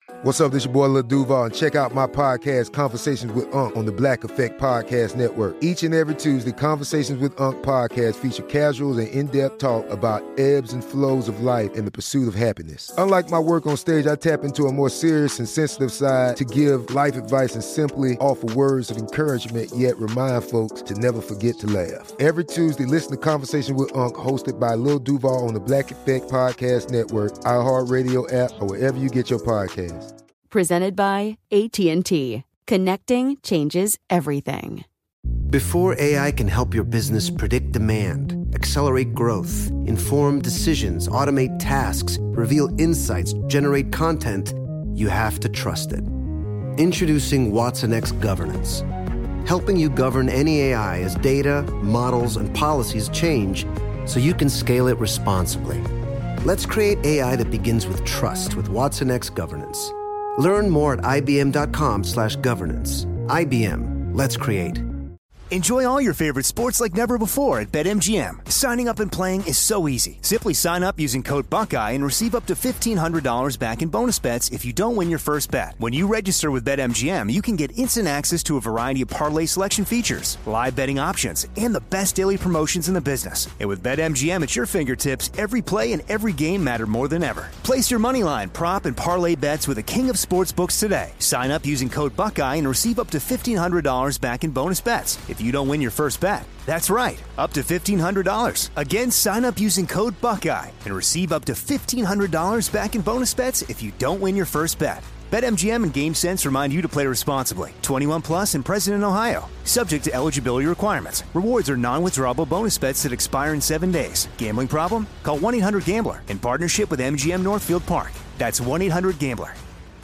What's up, this your boy Lil Duval, and check out my podcast, Conversations with Unc, on the Black Effect Podcast Network. Each and every Tuesday, Conversations with Unc podcast feature casuals and in-depth talk about ebbs and flows of life and the pursuit of happiness. Unlike my work on stage, I tap into a more serious and sensitive side to give life advice and simply offer words of encouragement, yet remind folks to never forget to laugh. Every Tuesday, listen to Conversations with Unc, hosted by Lil Duval on the Black Effect Podcast Network, iHeartRadio app, or wherever you get your podcasts. Presented by AT&T. Connecting changes everything. Before AI can help your business predict demand, accelerate growth, inform decisions, automate tasks, reveal insights, generate content, you have to trust it. Introducing watsonx Governance, helping you govern any AI as data, models, and policies change so you can scale it responsibly. Let's create AI that begins with trust with watsonx Governance. Learn more at ibm.com/governance. IBM. Let's create. Enjoy all your favorite sports like never before at BetMGM. Signing up and playing is so easy. Simply sign up using code Buckeye and receive up to $1,500 back in bonus bets if you don't win your first bet. When you register with BetMGM, you can get instant access to a variety of parlay selection features, live betting options, and the best daily promotions in the business. And with BetMGM at your fingertips, every play and every game matter more than ever. Place your moneyline, prop, and parlay bets with the king of sportsbooks today. Sign up using code Buckeye and receive up to $1,500 back in bonus bets if you don't win your first bet. That's right, up to $1,500. Again, sign up using code Buckeye and receive up to $1,500 back in bonus bets if you don't win your first bet. BetMGM and GameSense remind you to play responsibly. 21 plus and present in Ohio. Subject to eligibility requirements. Rewards are non-withdrawable bonus bets that expire in 7 days. Gambling problem? Call 1-800-GAMBLER in partnership with MGM Northfield Park. That's 1-800-GAMBLER.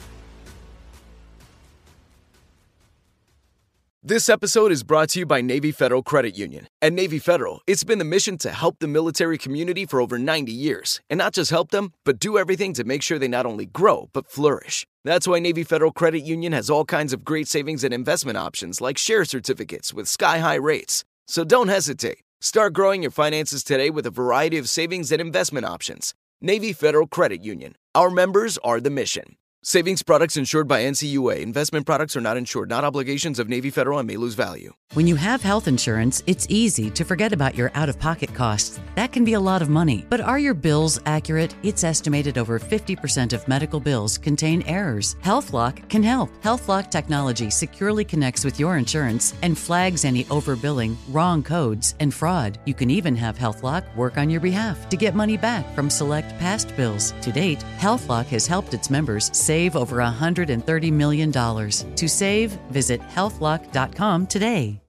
This episode is brought to you by Navy Federal Credit Union. At Navy Federal, it's been the mission to help the military community for over 90 years. And not just help them, but do everything to make sure they not only grow, but flourish. That's why Navy Federal Credit Union has all kinds of great savings and investment options like share certificates with sky-high rates. So don't hesitate. Start growing your finances today with a variety of savings and investment options. Navy Federal Credit Union. Our members are the mission. Savings products insured by NCUA. Investment products are not insured, not obligations of Navy Federal and may lose value. When you have health insurance, it's easy to forget about your out-of-pocket costs. That can be a lot of money. But are your bills accurate? It's estimated over 50% of medical bills contain errors. HealthLock can help. HealthLock technology securely connects with your insurance and flags any overbilling, wrong codes, and fraud. You can even have HealthLock work on your behalf to get money back from select past bills. To date, HealthLock has helped its members save over $130 million. To save, visit healthlock.com today.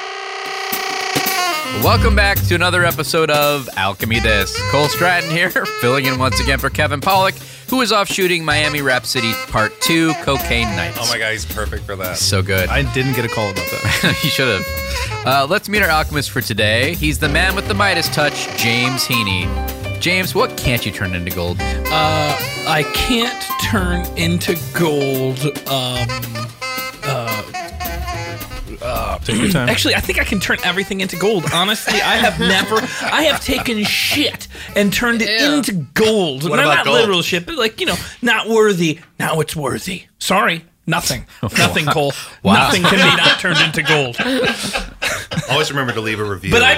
Welcome back to another episode of Alchemy This. Cole Stratton here, filling in once again for Kevin Pollak, who is off shooting Miami Rhapsody Part 2, Cocaine Nights. Oh my God, he's perfect for that. So good. I didn't get a call about that. You should have. Let's meet our alchemist for today. He's the man with the Midas touch, James Heaney. James, what can't you turn into gold? I can't turn into gold. Take your time. Actually, I think I can turn everything into gold. Honestly, I have taken shit and turned it into gold. What about not gold? literal shit, but like, not worthy. Now it's worthy. Sorry. Nothing. Nothing, Cole. Wow. Nothing can be not turned into gold. Always remember to leave a review. But I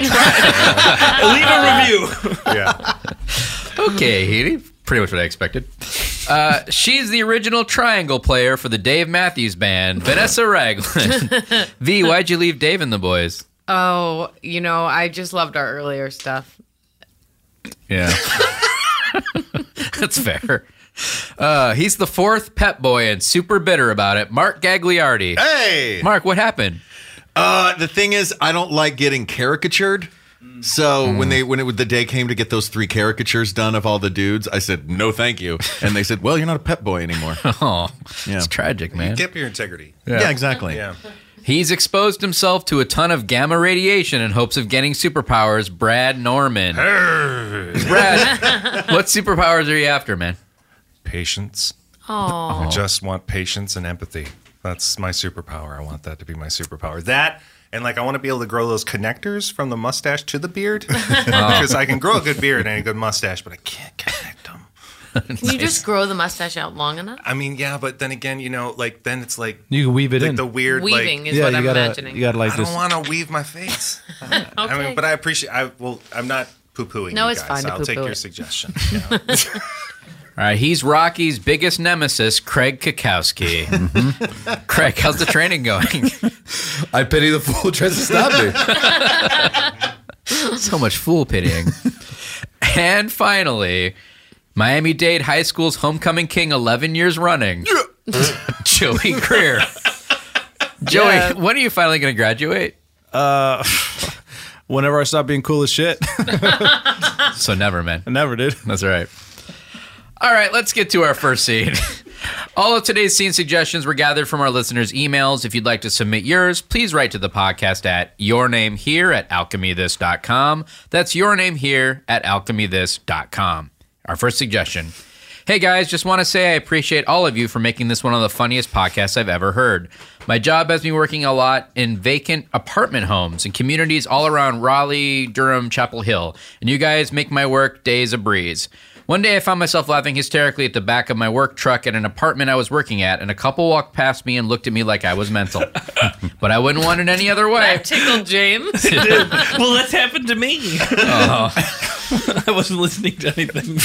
tried. Leave a review. Yeah. Okay, Heaney. Pretty much what I expected. She's the original triangle player for the Dave Matthews Band, Vanessa Ragland. V, why'd you leave Dave and the boys? Oh, I just loved our earlier stuff. Yeah. That's fair. He's the fourth pet boy and super bitter about it, Mark Gagliardi. Hey! Mark, what happened? The thing is, I don't like getting caricatured. So when the day came to get those 3 caricatures done of all the dudes, I said, no, thank you. And they said, well, you're not a pet boy anymore. Oh, Yeah. it's tragic, man. Keep your integrity. Yeah, exactly. Yeah. He's exposed himself to a ton of gamma radiation in hopes of getting superpowers, Brad Norman. Brad, what superpowers are you after, man? Patience. Oh. I just want patience and empathy. That's my superpower. I want that to be my superpower. That, and I want to be able to grow those connectors from the mustache to the beard. Because I can grow a good beard and a good mustache, but I can't connect them. Can you just grow the mustache out long enough? I mean, yeah, but then again, then it's like You can weave it in. the weird Weaving like. is what I'm imagining. You gotta like I this. don't want to weave my face. I Okay. mean, but I appreciate. I'm not poo-pooing. No, you it's guys. fine to I'll take poo-poo your it. suggestion. All right, he's Rocky's biggest nemesis, Craig Kukowski. Craig, how's the training going? I pity the fool who tries to stop me. So much fool pitying. And finally, Miami-Dade High School's homecoming king 11 years running, Joey Greer. Joey, when are you finally going to graduate? Whenever I stop being cool as shit. So never, man. I never did. That's right. All right, let's get to our first scene. All of today's scene suggestions were gathered from our listeners' emails. If you'd like to submit yours, please write to the podcast at yournamehere@alchemythis.com. That's yournamehere@alchemythis.com. Our first suggestion. Hey guys, just want to say I appreciate all of you for making this one of the funniest podcasts I've ever heard. My job has me working a lot in vacant apartment homes and communities all around Raleigh, Durham, Chapel Hill, and you guys make my work days a breeze. One day I found myself laughing hysterically at the back of my work truck at an apartment I was working at, and a couple walked past me and looked at me like I was mental. But I wouldn't want it any other way. That tickled James. It did. Well, that's happened to me. I wasn't listening to anything.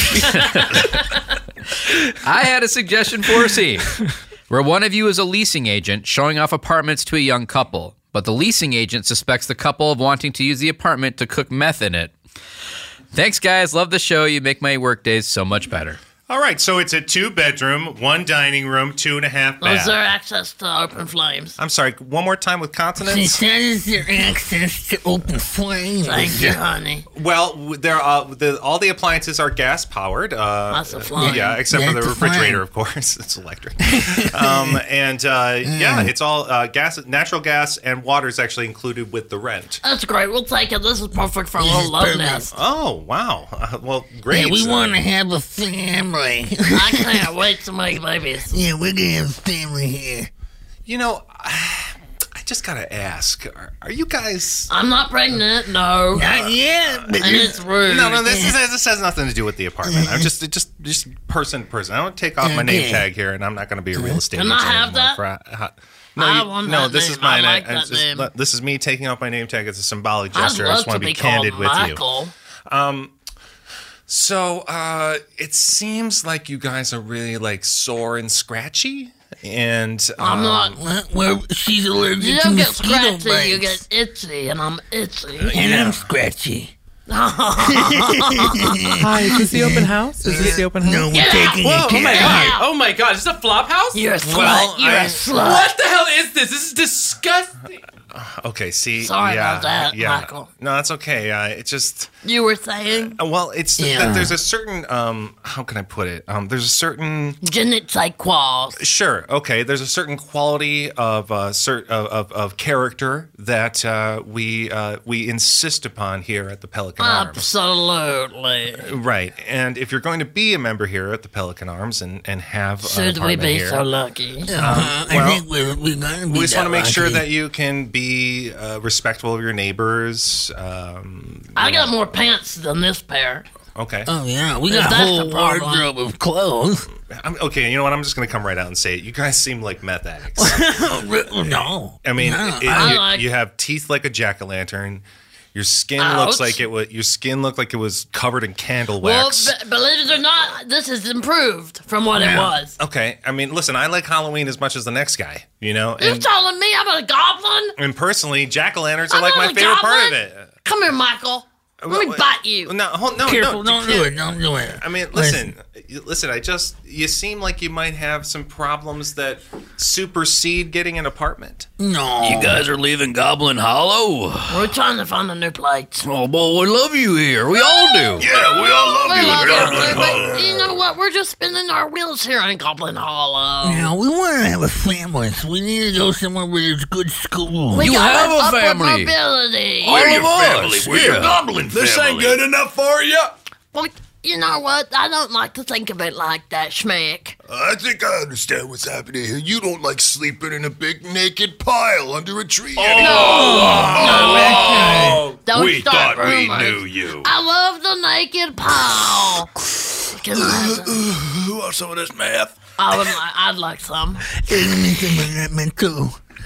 I had a suggestion for a scene where one of you is a leasing agent showing off apartments to a young couple, but the leasing agent suspects the couple of wanting to use the apartment to cook meth in it. Thanks, guys. Love the show. You make my work days so much better. All right, so it's a 2-bedroom, 1 dining room, 2.5 baths. Is there access to open flames? I'm sorry, one more time with consonants? Is there access to open flames? Thank you, honey. Well, there all the appliances are gas powered. That's a flame. Yeah, except for the That's a refrigerator, flame. of course. It's electric. Yeah, it's all gas, natural gas, and water is actually included with the rent. That's great. We'll take it. This is perfect for a little love nest. Oh, wow. Well, great. Yeah, we want to have a family. I can't wait to make babies. Yeah, we're gonna have a family here. You know, I just gotta ask: Are you guys? I'm not pregnant. No, not yet. And it's rude. No. This has nothing to do with the apartment. I'm just person to person. I don't take off my name Okay. tag here, and I'm not going to be a real estate Can agent I have anymore. I want no. that This name. is mine. I like that name. This is me taking off my name tag. It's a symbolic I'd gesture. I love just want to to be be called candid with Michael. you. So it seems like you guys are really like sore and scratchy, and I'm not. She's allergic You to don't get mosquito scratchy, bites. you get itchy, and I'm itchy. And I'm scratchy. Hi, is this the open house? Is this the open house? No, we're taking Whoa, a oh my cat. god! Oh my god! Is this a flop house? You're a slut. Well, You're I- a slut. What the hell is this? This is disgusting. okay. See, Sorry yeah, about that, yeah. Michael. No, that's okay. It just. You were saying? Well, it's Yeah. that there's a certain how can I put it? There's a certain Genetic quals. sure, okay. There's a certain quality of of character that we insist upon here at the Pelican Arms. Absolutely. Right, and if you're going to be a member here at the Pelican Arms and have an Should we apartment be here, so lucky? well, I think we're gonna be we just want to make sure lucky. that you can be respectful of your neighbors. I got more pants than this pair. Okay. Oh yeah, we got got a a whole whole wardrobe of clothes. Okay, you know what? I'm just going to come right out and say it. You guys seem like meth addicts. No, I mean, No, I like- you have teeth like a jack-o'-lantern. Your skin Ouch. looks like it was. Your skin looked like it was covered in candle Well, wax. believe it or not, this is improved from what it was. Okay, I mean, listen, I like Halloween as much as the next guy. You know, You're and, telling me I'm a goblin? and personally, jack-o'-lanterns are I'm like not my a favorite part of goblin. it. Come here, Michael. Let me bite you. No, Careful, no, don't do it. Don't do it. I mean, listen. You seem like you might have some problems that supersede getting an apartment. No. You guys are leaving Goblin Hollow? We're trying to find a new place. Oh, boy, we love you here. We all do. Yeah, we all love We love you, but you know what? We're just spinning our wheels here in Goblin Hollow. Yeah, we want to have a family, so we need to go somewhere where there's good schools. We You got have an a upward family. mobility. All of us. We're your goblin This ain't family. good enough for you. Well, you know what? I don't like to think of it like that, Schmack. I think I understand what's happening here. You don't like sleeping in a big naked pile under a tree. Don't we start thought we rumors. knew you. I love the naked pile. Can I have it? Who wants some of this meth? I'd like some. too.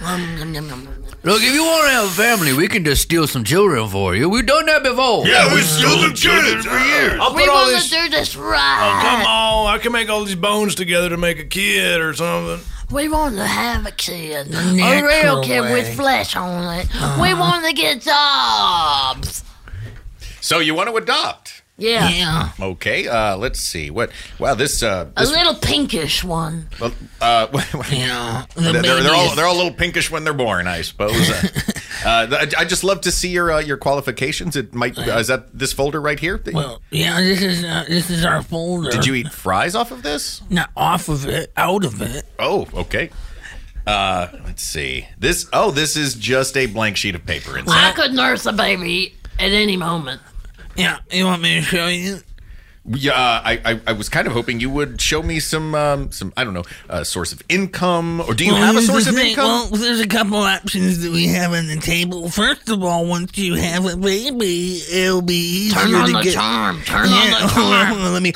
Look, if you want to have a family, we can just steal some children for you. We've done that before. Yeah, we stole some children for years. We want to do this right. Oh, come on. I can make all these bones together to make a kid or something. We want to have a kid. A real kid with flesh on it. We want to get jobs. So you want to adopt? Yeah. Okay. Let's see. What? Wow. This. A little pinkish one. Well, Yeah. they're all a little pinkish when they're born, I suppose. I just love to see your qualifications. It might. Is that this folder right here? Well, yeah, this is our folder. Did you eat fries off of this? Not off of it, out of it. Oh, okay. Let's see. This is just a blank sheet of paper inside. I could nurse a baby at any moment. Yeah, you want me to show you? Yeah, I was kind of hoping you would show me some I don't know, source of income, or do you have a source of income? Well, there's a couple options that we have on the table. First of all, once you have a baby, it'll be easier Turn on to the get. charm. Turn on the charm. Let me.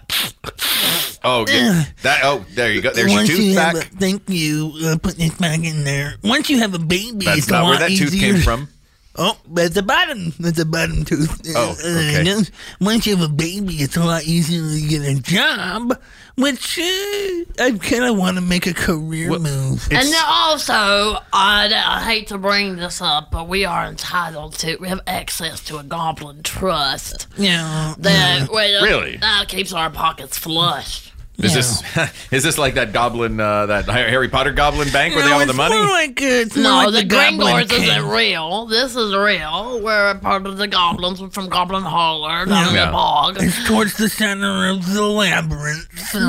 Oh, that. Oh, there you go. There's Once your tooth back. Thank you. Put this back in there. Once you have a baby, That's it's not a lot where that easier. tooth came from. Oh, that's the bottom. That's the bottom tooth. Oh, okay. Once you have a baby, it's a lot easier to get a job, which I kind of want to make a career move. And then also, I hate to bring this up, but we are entitled to. We have access to a goblin trust. Yeah. Really? That keeps our pockets flush. Is this like that goblin, that Harry Potter goblin bank where they all have the money? It's no, more like the Gringors Goblin isn't King. real. This is real. We're a part of the goblins from Goblin Holler down in the bog. It's towards the center of the labyrinth.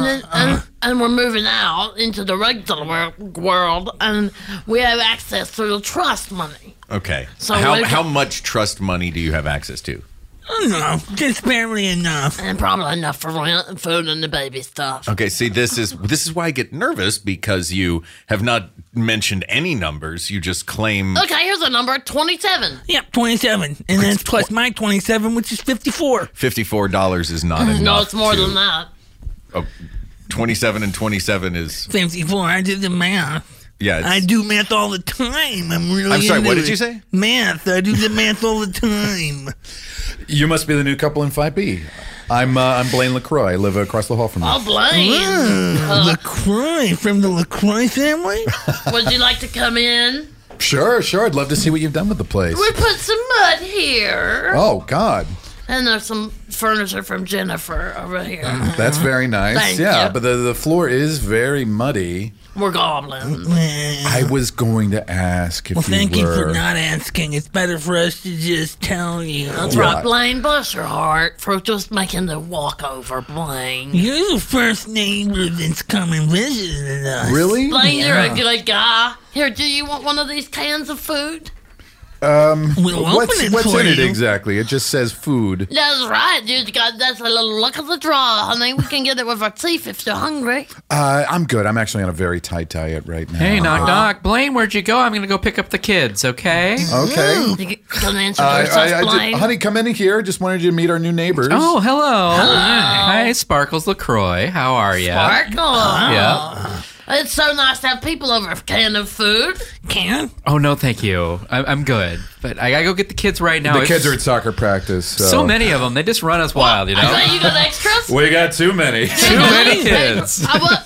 And we're moving out into the regular world, and we have access to the trust money. Okay. So how much trust money do you have access to? No, just barely enough. And probably enough for rent and food and the baby stuff. Okay, see, this is why I get nervous, because you have not mentioned any numbers. You just claim. Okay, here's a number: 27. Yep, 27, and then plus my 27, which is 54. $54 is not enough. No, it's more than that. Oh, 27 and 27 is 54. I did the math. Yeah, I do math all the time. I'm sorry, into what did it. you say? Math. I do the math all the time. You must be the new couple in 5B. I'm Blaine LaCroix. I live across the hall from you. Oh, Blaine. LaCroix from the LaCroix family? Would you like to come in? Sure. I'd love to see what you've done with the place. We put some mud here. Oh, God. And there's some furniture from Jennifer over here. That's very nice. Thank yeah, you. but the floor is very muddy. We're goblins. I was going to ask if Thank you you were. for not asking. It's better for us to just tell you. That's right, Blaine. Bless your heart for just making the walkover, Blaine. You're the first neighbor that's come and visited us. Really? Blaine, Yeah. you're a good guy. Here, do you want one of these cans of food? What's it in for it you. exactly? It just says food. That's right, dude. That's a little luck of the draw, honey. We can get it with our teeth if you're hungry. I'm good. I'm actually on a very tight diet right now. Hey, knock. Blaine, where'd you go? I'm going to go pick up the kids, okay? Okay. You can introduce us, Blaine. Honey, come in here. Just wanted you to meet our new neighbors. Oh, hello. Hi, Sparkles LaCroix. How are you? Sparkle. Yeah. It's so nice to have people over for a can of food. Can? Oh, no, thank you. I'm good. But I got to go get the kids right now. The kids are at soccer practice. So many of them. They just run us wild, you know? I bet you got extras? We got too many. Too many kids.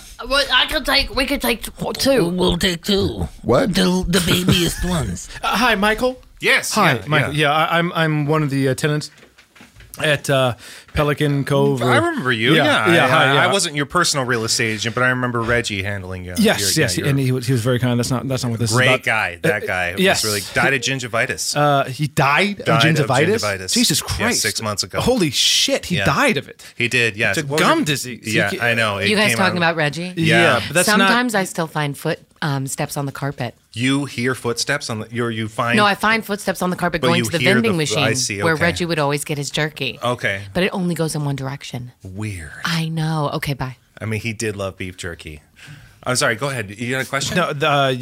We could take two. We'll take two. What? The babiest ones. Hi, Michael. Yes. Hi, Michael. Yeah, I'm one of the tenants at Pelican Cove. I remember you. Yeah, Yeah. hi, yeah. I wasn't your personal real estate agent, but I remember Reggie handling you. Yes, and he was very kind. That's not what this is Great about. guy. That guy. Yes. Was really died of gingivitis. He died of gingivitis? Jesus Christ. Yeah, 6 months ago. Holy shit, he died of it. He did, yes. It's a What was gum it? disease. Yeah, I know. It You guys came talking out- about Reggie? Yeah, but that's Sometimes I still find steps on the carpet. You hear footsteps on the. You find. No, I find footsteps on the carpet But going you to the hear vending the- machine I see, where okay. Reggie would always get his jerky. Okay. But it only goes in one direction. Weird. I know. Okay, bye. I mean, he did love beef jerky. I'm sorry. Go ahead. You got a question? No,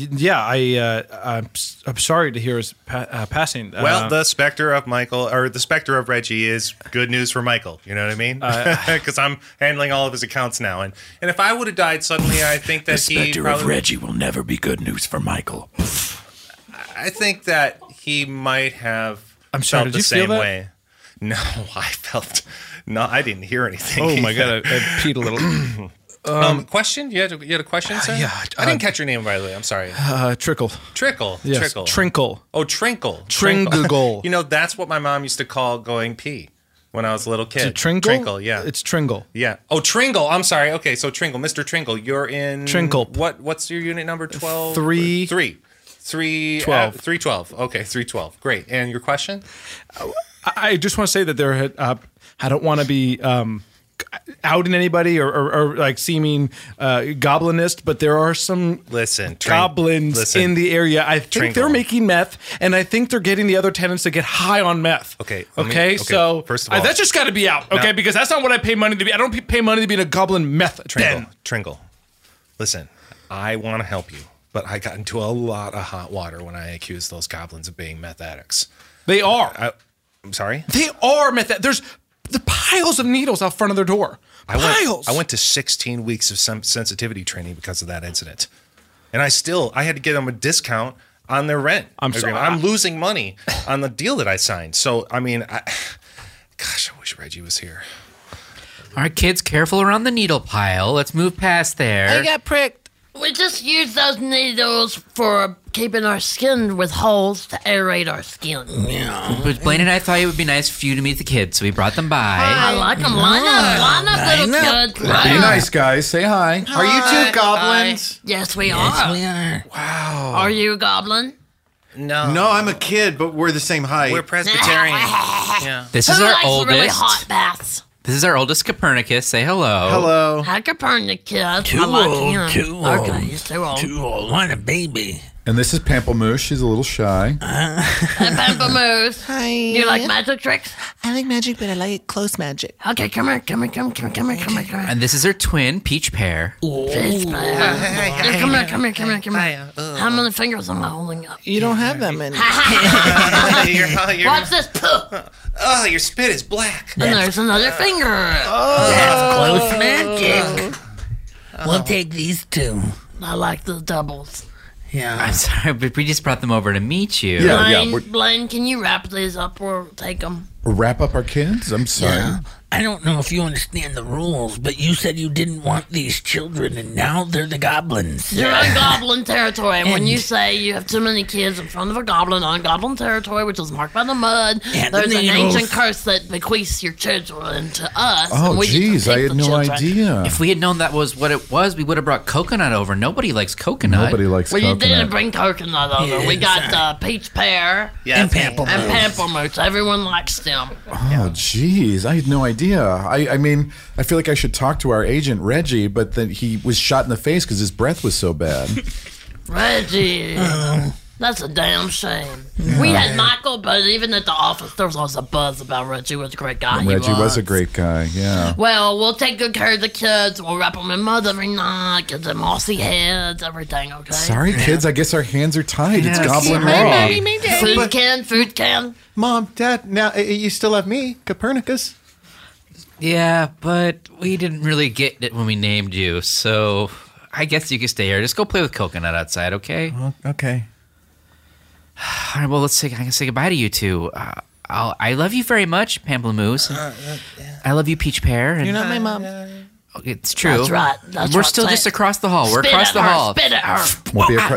I'm sorry to hear his passing. Well, the specter of Michael, or the specter of Reggie, is good news for Michael. You know what I mean? Because I'm handling all of his accounts now, and if I would have died suddenly, I think that the specter of Reggie will never be good news for Michael. I think that he might have. I'm sorry. Felt Did you the same feel that? way. No, I felt. No, I didn't hear anything. Oh my god, I peed a little. Question? You had a question, sir? Yeah. I didn't catch your name, by the way. I'm sorry. Trickle. Trickle. Yes. Trickle. Trinkle. Oh, Trinkle. Tringle. You know, that's what my mom used to call going pee when I was a little kid. Is it Tringle? Trinkle, yeah. It's Tringle. Yeah. Oh, Tringle. I'm sorry. Okay, so Tringle. Mr. Tringle, you're in... Trinkle. What's your unit number? 12? 312. 312. Okay, 312. Great. And your question? I just want to say that there. I don't want to be outing anybody or like seeming goblinist, but there are some goblins in the area. I think they're making meth, and I think they're getting the other tenants to get high on meth. Okay. So first of all, that's just got to be out. Okay, because that's not what I pay money to be. I don't pay money to be in a goblin meth den. Tringle. Listen, I want to help you, but I got into a lot of hot water when I accused those goblins of being meth addicts. They are. I'm sorry? They are meth. There's the piles of needles out front of their door. Piles. I went to 16 weeks of sensitivity training because of that incident. And I had to get them a discount on their rent. I'm sorry. I'm losing money on the deal that I signed. So, I mean, gosh, I wish Reggie was here. All right, kids, careful around the needle pile. Let's move past there. I got pricked. We just use those needles for keeping our skin with holes to aerate our skin. Yeah. But Blaine and I thought it would be nice for you to meet the kids, so we brought them by. I like them. Line up, little kids. Be nice, guys. Say hi. Are you two goblins? Yes, we are. Yes, we are. Wow. Are you a goblin? No. No, I'm a kid, but we're the same height. We're Presbyterian. Yeah. This is our oldest. Really hot baths. This is our oldest Copernicus. Say hello. Hello. Hi, Copernicus. Too old. Okay, he's too old. Too old. Want a baby. And this is Pamplemousse. She's a little shy. Hey, Pamplemousse. Hi. You like magic tricks? I like magic, but I like close magic. Okay, come here. And this is her twin, Peach Pear. Peach Pear. Come here. How many fingers am I holding up? You don't have that many. Watch this. Oh, your spit is black. And there's another finger. That's close magic. We'll take these two. I like the doubles. Yeah. I'm sorry, but we just brought them over to meet you. Blaine, can you wrap these up or take them? Wrap up our kids? I'm sorry. Yeah. I don't know if you understand the rules, but you said you didn't want these children, and now they're the goblins. You're on goblin territory, and when you say you have too many kids in front of a goblin on goblin territory, which is marked by the mud, there's an ancient curse that bequeaths your children to us. Oh, jeez, I had no idea. If we had known that was what it was, we would have brought coconut over. Nobody likes coconut. Nobody likes coconut. coconut. You didn't bring coconut over. Yeah, we got peach pear and pamplemousse. Everyone likes them. Oh, jeez, I had no idea. I mean, I feel like I should talk to our agent, Reggie, but then he was shot in the face because his breath was so bad. Reggie. That's a damn shame. We had Michael, but even at the office, there was always a buzz about Reggie was a great guy. Reggie was a great guy, yeah. Well, we'll take good care of the kids. We'll wrap them in mud every night, get them mossy heads, everything, okay? Sorry, kids, I guess our hands are tied. It's Goblin Raw. Raw. Food can. Mom, Dad, now you still have me, Copernicus. Yeah, but we didn't really get it when we named you, so I guess you can stay here. Just go play with Coconut outside, okay? Okay. All right, well, I can say goodbye to you two. I love you very much, Pamplemousse. I love you, Peach Pear. And You're not my mom. It's true. That's right. We're still just across the hall. We're across the hall. Spit at her. Won't be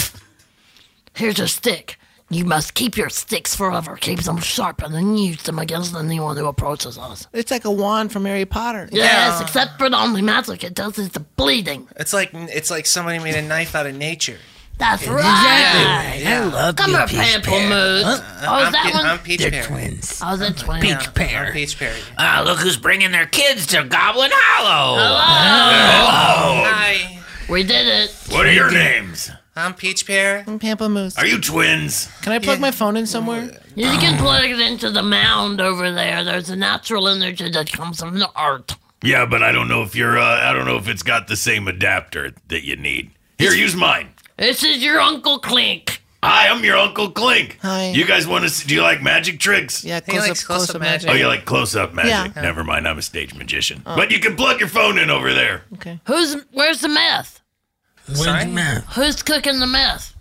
Here's a stick. You must keep your sticks forever. Keep them sharp and then use them against anyone who approaches us. It's like a wand from Harry Potter. Yes, except for the only magic it does is the bleeding. It's like somebody made a knife out of nature. That's right. Exactly. I love Come you, here, Peach Pear. Pamplemousse. Oh, is that one? I'm Peach They're Pear. twins. Oh, they're twins. Peach Pear. I'm Peach Pear. Look who's bringing their kids to Goblin Hollow. Hello. Hi. We did it. What are your names? I'm Peach Pear. I'm Pamplemousse. Are you twins? Can I plug my phone in somewhere? You can plug it into the mound over there. There's a natural energy that comes from the earth. Yeah, but I don't know if it's got the same adapter that you need. Here, use mine. This is your Uncle Clink. Hi, I'm your Uncle Clink. Hi. You guys want to? Do you like magic tricks? Yeah, He likes close-up magic. Oh, you like close-up magic? Yeah. Never mind, I'm a stage magician. Oh. But you can plug your phone in over there. Okay. Where's the meth? Where's meth? Who's cooking the meth?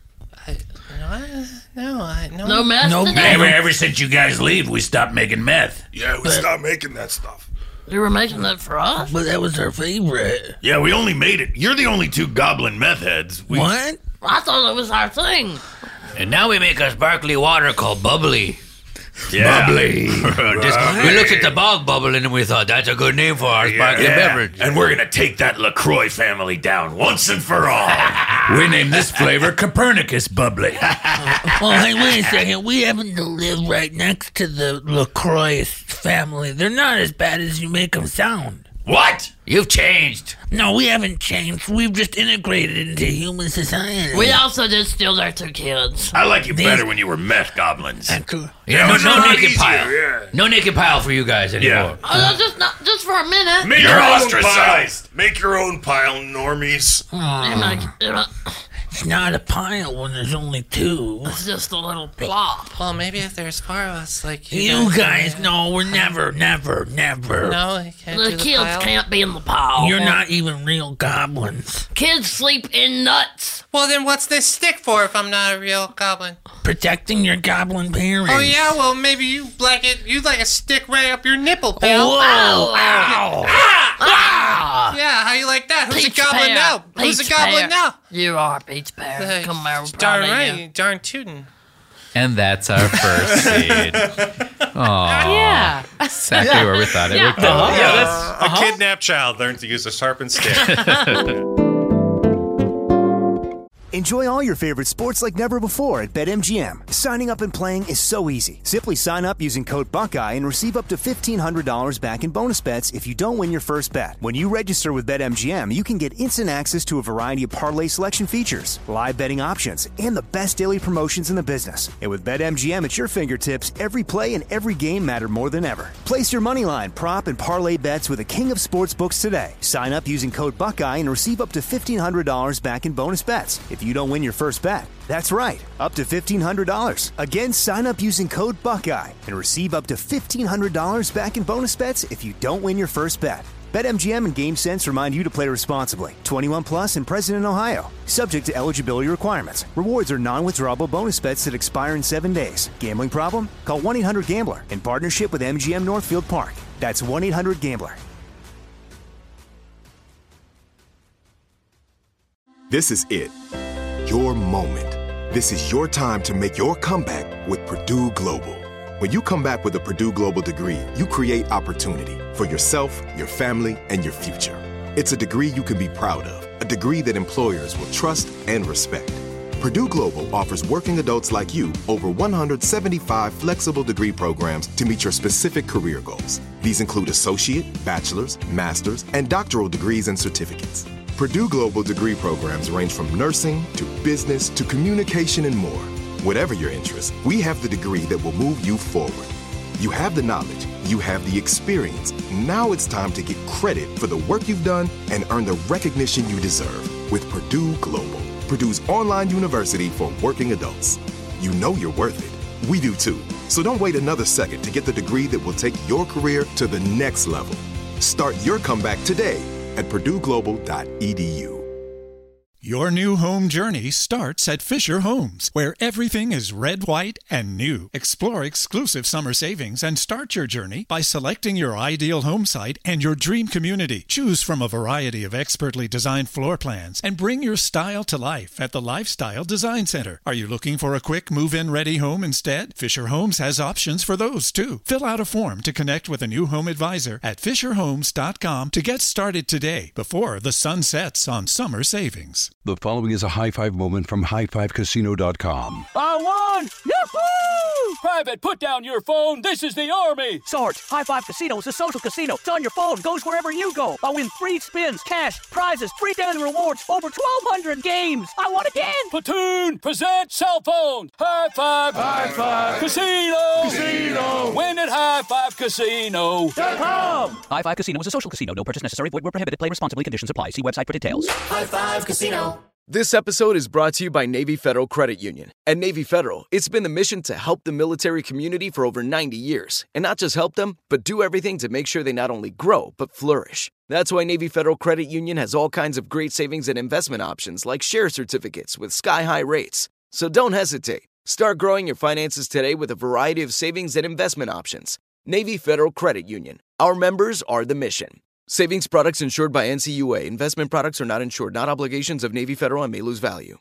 No meth today? Ever since you guys leave, we stopped making meth. Yeah, we stopped making that stuff. You were making that for us? But that was our favorite. Yeah, we only made it. You're the only two goblin meth heads. What? I thought it was our thing. And now we make a sparkly water called bubbly. Yeah. Bubbly. We looked at the bog bubble and we thought that's a good name for our sparkling beverage. And we're going to take that LaCroix family down once and for all. We named this flavor Copernicus Bubbly. Well, hey, wait a second. We happen to live right next to the LaCroix family. They're not as bad as you make them sound. What? You've changed. No, we haven't changed. We've just integrated into human society. We also did steal their 2 kids. I like you better when you were meth goblins. Yeah, no naked pile. Yeah. No naked pile for you guys anymore. Oh, just for a minute. Make You're your own ostracized. pile. Make your own pile, normies. It's not a pile when there's only 2. It's just a little plop. Well, maybe if there's 4 of us, like You guys, no, we're never. No, you can't The do kids pile. can't be in the pile. You're not even real goblins. Kids sleep in nuts. Well, then what's this stick for if I'm not a real goblin? Protecting your goblin parents. Oh, yeah, well, maybe you like a stick right up your nipple, pal. Whoa, ow. Yeah, how you like that? Who's Peach a goblin Pear. now? Who's a Peach goblin Pear. now? You are Peach Pear. Come here, we're Darn proud of right, you. darn tootin'. And that's our first seed. Aww. Yeah. Exactly where we thought it would go. A kidnapped child learns to use a sharpened stick. Enjoy all your favorite sports like never before at BetMGM. Signing up and playing is so easy. Simply sign up using code Buckeye and receive up to $1,500 back in bonus bets if you don't win your first bet. When you register with BetMGM, you can get instant access to a variety of parlay selection features, live betting options, and the best daily promotions in the business. And with BetMGM at your fingertips, every play and every game matter more than ever. Place your moneyline, prop, and parlay bets with the king of sportsbooks today. Sign up using code Buckeye and receive up to $1,500 back in bonus bets if you don't win your first bet. That's right, up to $1,500. Again, sign up using code Buckeye and receive up to $1,500 back in bonus bets if you don't win your first bet. BetMGM and GameSense remind you to play responsibly. 21 plus and present in Ohio. Subject to eligibility requirements. Rewards are non-withdrawable bonus bets that expire in 7 days. Gambling problem? Call 1-800-GAMBLER in partnership with MGM Northfield Park. That's 1-800-GAMBLER. This is it. Your moment. This is your time to make your comeback with Purdue Global. When you come back with a Purdue Global degree, you create opportunity for yourself, your family, and your future. It's a degree you can be proud of, a degree that employers will trust and respect. Purdue Global offers working adults like you over 175 flexible degree programs to meet your specific career goals. These include associate, bachelor's, master's, and doctoral degrees and certificates. Purdue Global degree programs range from nursing to business to communication and more. Whatever your interest, we have the degree that will move you forward. You have the knowledge, you have the experience. Now it's time to get credit for the work you've done and earn the recognition you deserve with Purdue Global, Purdue's online university for working adults. You know you're worth it. We do too. So don't wait another second to get the degree that will take your career to the next level. Start your comeback today at purdueglobal.edu. Your new home journey starts at Fisher Homes, where everything is red, white, and new. Explore exclusive summer savings and start your journey by selecting your ideal home site and your dream community. Choose from a variety of expertly designed floor plans and bring your style to life at the Lifestyle Design Center. Are you looking for a quick move-in ready home instead? Fisher Homes has options for those too. Fill out a form to connect with a new home advisor at fisherhomes.com to get started today before the sun sets on summer savings. The following is a high five moment from highfivecasino.com. I won! Yahoo! Private, put down your phone. This is the Army. Sarge, High Five Casino is a social casino. It's on your phone, goes wherever you go. I win free spins, cash, prizes, free daily rewards, over 1,200 games. I won again. Platoon, present cell phone. High Five. High Five. Casino. Casino. Win at highfivecasino.com. High Five Casino is a social casino. No purchase necessary. Void where prohibited. Play responsibly. Conditions apply. See website for details. High Five Casino. This episode is brought to you by Navy Federal Credit Union. At Navy Federal, it's been the mission to help the military community for over 90 years. And not just help them, but do everything to make sure they not only grow, but flourish. That's why Navy Federal Credit Union has all kinds of great savings and investment options like share certificates with sky-high rates. So don't hesitate. Start growing your finances today with a variety of savings and investment options. Navy Federal Credit Union. Our members are the mission. Savings products insured by NCUA. Investment products are not insured, not obligations of Navy Federal and may lose value.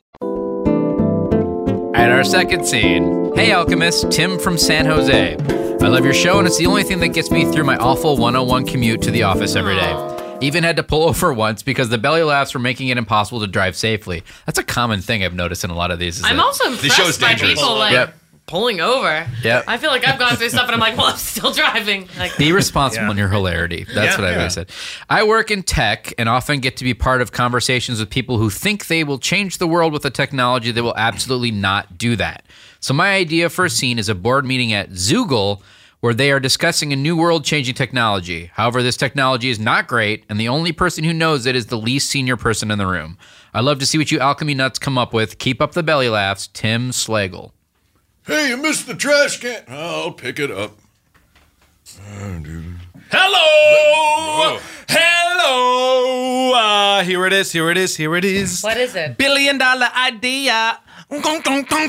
At our second scene, hey Alchemist, Tim from San Jose. I love your show and it's the only thing that gets me through my awful 101 commute to the office every day. Even had to pull over once because the belly laughs were making it impossible to drive safely. That's a common thing I've noticed in a lot of these. I'm also impressed by people pulling over. Yep. I feel like I've gone through stuff and I'm like, well, I'm still driving. Like, be responsible in your hilarity. That's what I've always said. I work in tech and often get to be part of conversations with people who think they will change the world with a technology that will absolutely not do that. So my idea for a scene is a board meeting at Zoogle where they are discussing a new world-changing technology. However, this technology is not great, and the only person who knows it is the least senior person in the room. I'd love to see what you alchemy nuts come up with. Keep up the belly laughs. Tim Slagle. Hey, you missed the trash can. I'll pick it up. Hello! Hello! Here it is. What is it? $1 billion idea. It's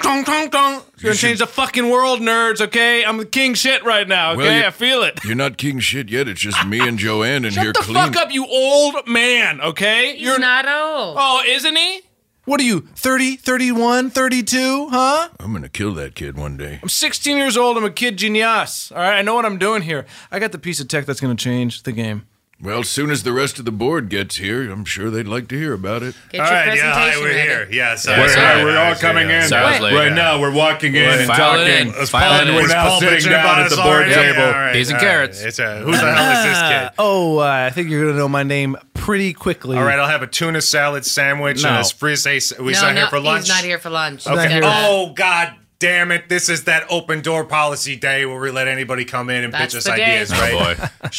gonna change the fucking world, nerds, okay? I'm the king shit right now, okay? Well, I feel it. You're not king shit yet. It's just me and Joanne in here Shut the clean. fuck up, you old man, okay? He's not old. Oh, isn't he? What are you, 30, 31, 32, huh? I'm gonna kill that kid one day. I'm 16 years old. I'm a kid genius. All right, I know what I'm doing here. I got the piece of tech that's gonna change the game. Well, as soon as the rest of the board gets here, I'm sure they'd like to hear about it. Get your presentation hi, we're ready. here. Yeah, so we're all coming in. Right now, we're walking in and talking. And we're now sitting down at the board table. Peas and carrots. Who the hell is this kid? I think you're going to know my name pretty quickly. All right, I'll have a tuna salad sandwich and a frizz. We not here for lunch? He's not here for lunch. Okay. Oh, God damn it. This is that open door policy day where we let anybody come in and pitch us ideas, right? Oh, boy.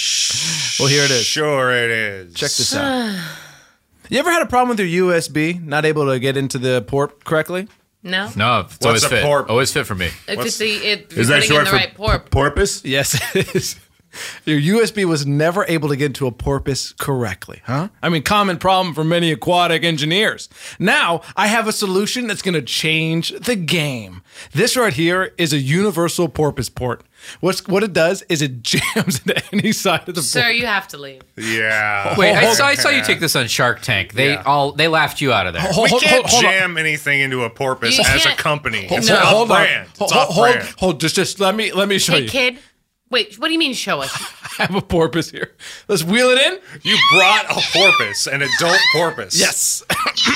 Well, here it is. Sure it is. Check this out. You ever had a problem with your USB, not able to get into the port correctly? No. No, it's What's always a fit. port? Always fit for me. If it's Is that short for right port. porpoise? Yes, it is. Your USB was never able to get into a porpoise correctly, huh? I mean, common problem for many aquatic engineers. Now, I have a solution that's going to change the game. This right here is a universal porpoise port. What it does is it jams into any side of the Sir, port. you have to leave. Yeah. Wait, I saw you take this on Shark Tank. They laughed you out of there. We can't jam anything into a porpoise as a company. It's a Hold on. brand. It's off-brand. Hold. Just let me show Hey, you. kid. Wait, what do you mean show us? I have a porpoise here. Let's wheel it in. You brought a porpoise, an adult porpoise. Yes.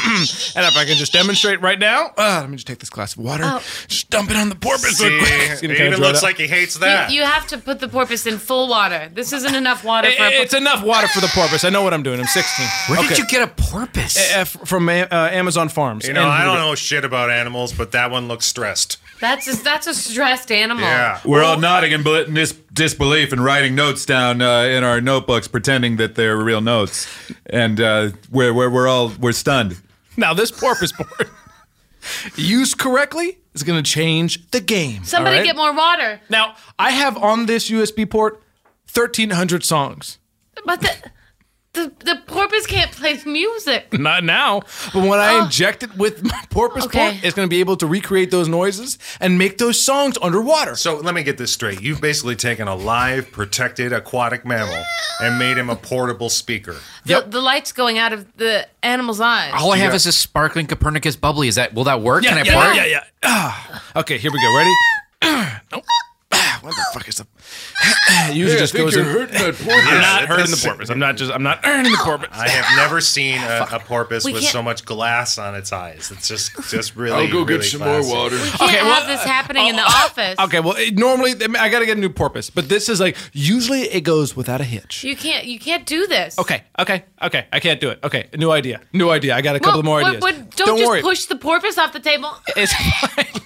And if I can just demonstrate right now, let me just take this glass of water, just dump it on the porpoise. See, it even looks like he hates that. You have to put the porpoise in full water. This isn't enough water for a It's enough water for the porpoise. I know what I'm doing. I'm 16. Where did you get a porpoise? From Amazon Farms. You know, I don't know shit about animals, but that one looks stressed. That's a stressed animal. Yeah. We're all nodding in disbelief and writing notes down in our notebooks, pretending that they're real notes, and we're stunned. Now this porpoise board, used correctly, is going to change the game. Somebody get more water. Now I have on this USB port 1,300 songs. But the porpoise can't play music. Not now, but when I inject it with my porpoise port, it's going to be able to recreate those noises and make those songs underwater. So let me get this straight. You've basically taken a live, protected aquatic mammal and made him a portable speaker. The light's going out of the animal's eyes. All I have is a sparkling Copernicus bubbly. Will that work? Can I pour it? Yeah. Okay, here we go. Ready? Nope. What the fuck is the? Usually just goes in. hurting that porpoise. I'm not hurting the porpoise. I'm not hurting the porpoise. I have never seen a porpoise with so much glass on its eyes. It's just really. I'll go really get some classy. more water. We can't have this happening in the office. Okay, well, normally I gotta get a new porpoise, but this is like usually it goes without a hitch. You can't do this. Okay, I can't do it. Okay, new idea. I got a couple more ideas. Don't just worry. push the porpoise off the table. It's fine.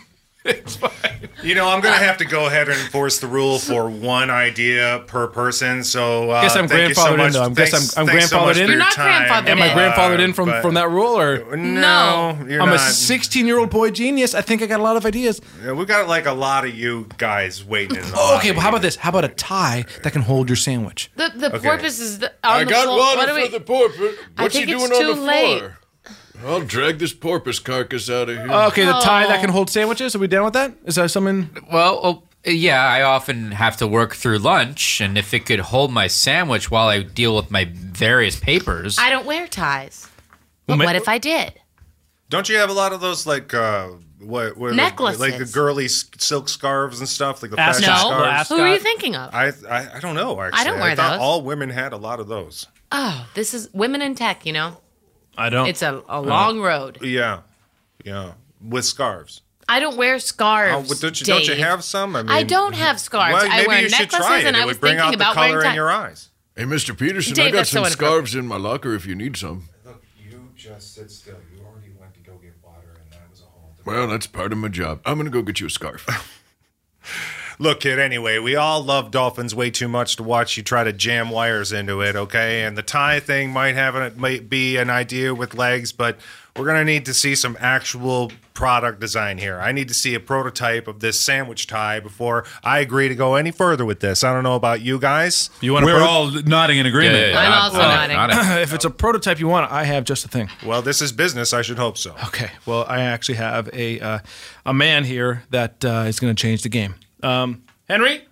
You know, I'm going to have to go ahead and enforce the rule for one idea per person. So I guess I'm thank you so grandfathered much. in, though. I'm Thanks grandfathered so much in. for You're your not time. grandfathered Am I in. grandfathered in from that rule, or No, you're I'm not. a 16-year-old boy genius. I think I got a lot of ideas. Yeah, we got like a lot of you guys waiting in the Okay, well, how about this? How about a tie that can hold your sandwich? The Okay. porpoise is on I the got floor. water What do for we? the porpoise. I What's he think doing it's on the too late. floor? I'll drag this porpoise carcass out of here. Okay, the tie that can hold sandwiches. Are we done with that? Is that something? Well, yeah, I often have to work through lunch, and if it could hold my sandwich while I deal with my various papers. I don't wear ties. But what if I did? Don't you have a lot of those like what Necklaces. like the girly silk scarves and stuff, like the Ascot. fashion No. scarves? Who are you thinking of? I don't know. Actually, I don't wear I thought those. all women had a lot of those. Oh, this is women in tech. You know, I don't. it's a long road. Yeah, with scarves. I don't wear scarves. But don't you Dave. have some? I mean, I don't have scarves. Well, I maybe wear you should necklaces, try it. and It I was would bring thinking out the about color wearing in your eyes. Hey, Mr. Peterson, Dave, I got that's some so scarves in my locker if you need some. Look, you just sit still. You already went to go get water, and that was a whole. Well, that's part of my job. I'm going to go get you a scarf. Look, kid, anyway, we all love dolphins way too much to watch you try to jam wires into it, okay? And the tie thing might be an idea with legs, but we're going to need to see some actual product design here. I need to see a prototype of this sandwich tie before I agree to go any further with this. I don't know about you guys. We're all nodding in agreement. I'm also nodding. If it's a prototype you want, I have just a thing. Well, this is business. I should hope so. Okay. Well, I actually have a man here that is going to change the game. Henry.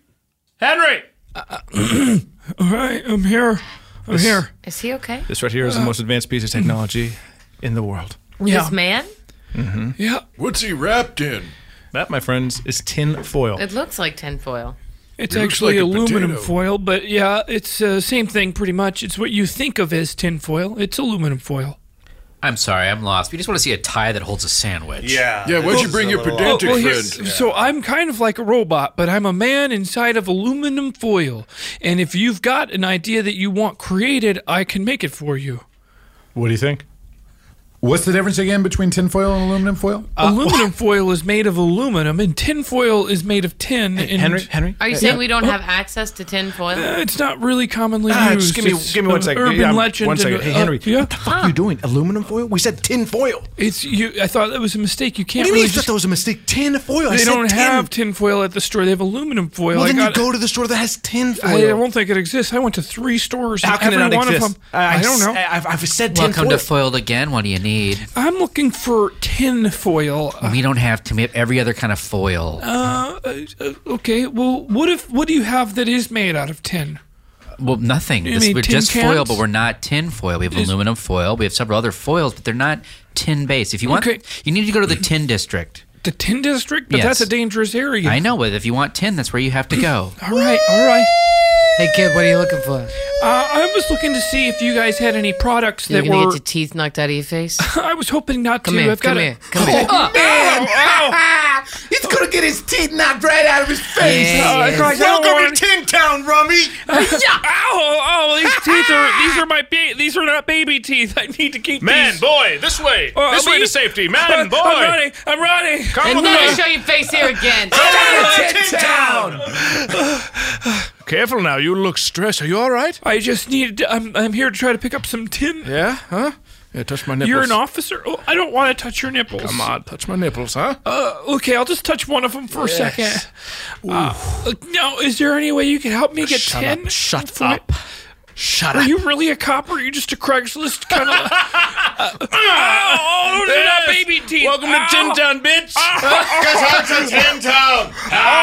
All right, I'm here. Is he okay? This right here is the most advanced piece of technology in the world. Yeah. This man? Mm-hmm. Yeah. What's he wrapped in? That, my friends, is tin foil. It looks like tinfoil. It's It looks actually like a aluminum potato. foil, but yeah, it's the same thing pretty much. It's what you think of as tin foil. It's aluminum foil. I'm sorry, I'm lost. We just want to see a tie that holds a sandwich. Yeah. Yeah, why'd you bring your pedantic friend? So I'm kind of like a robot, but I'm a man inside of aluminum foil. And if you've got an idea that you want created, I can make it for you. What do you think? What's the difference again between tinfoil and aluminum foil? Aluminum foil is made of aluminum, and tin foil is made of tin. And Henry? Are you saying we don't have access to tinfoil? It's not really commonly used. Just give me 1 second. Urban Yeah, legend. 1 second. and, Hey, Henry, yeah. what the fuck are you doing? Aluminum foil? We said tin foil. It's you. I thought that was a mistake. You What can't do you really mean you just. thought that was a mistake? Tin foil. I They said don't tin. have tin foil at the store. They have aluminum foil. Well, I then got you go to the store that has tin foil. I don't think it exists. I went to 3 stores. How and can it every not one exist? of them. I don't know. I've said tin Welcome foil. to Foiled Again. What do you need? I'm looking for tin foil. We don't have to. We have every other kind of foil. Okay. Well, what do you have that is made out of tin? Well, nothing. You mean We're tin just foil, cans? but we're not tin foil. We have aluminum foil. We have several other foils, but they're not tin based. If you want, you need to go to the tin district. The tin district? But Yes. that's a dangerous area. I know, but if you want tin, that's where you have to go. All right. Hey, kid, what are you looking for? I was looking to see if you guys had any products You're that gonna were. get your teeth knocked out of your face? I was hoping not Come to. here, I've got come a- here, come here. Oh, Man! He's gonna get his teeth knocked right out of his face. Welcome to Tin Town, Rummy. These are my these are not baby teeth. I need to keep Man, these. boy, this way. This way to safety. Man, boy. I'm running. Come And with never me. show your face here again. Tin Town. Careful now. You look stressed. Are you all right? I just need. I'm here to try to pick up some tin. Yeah? Huh? Yeah, touch my nipples. You're an officer. Oh, I don't want to touch your nipples. Come on, touch my nipples, huh? Okay, I'll just touch one of them for a second. Now, is there any way you can help me get Shut tin? up. Shut for up. it? Shut Are up. you really a cop, or are you just a Craigslist kind of? Oh, they're not baby teeth. Welcome to Tin Town, bitch. Because I'm to Tin Town.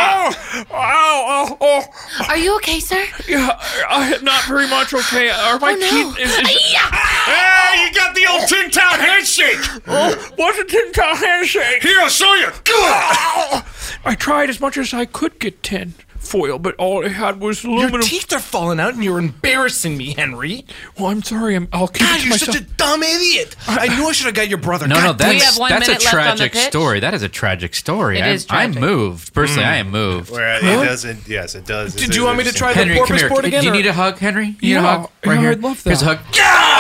Are you okay, sir? Yeah, not very much okay. Are my teeth? Hey, you got the old Tin Town handshake. What's a tin towel handshake? Here, I'll show you. I tried as much as I could get tin foil, but all I had was aluminum. Your teeth are falling out, and you're embarrassing me, Henry. Well, I'm sorry. I'll keep it God, to you're myself. such a dumb idiot. I knew I should have got your brother. No, God, that's a tragic story. That is a tragic story. It is I'm tragic. moved. Personally, I am moved. It doesn't. Yes, it does. Did you want me to try the Henry, come porpoise here. board again? Do you or- need a hug, Henry? You need Yeah, a hug? Right yeah, here. I'd love Here's a that.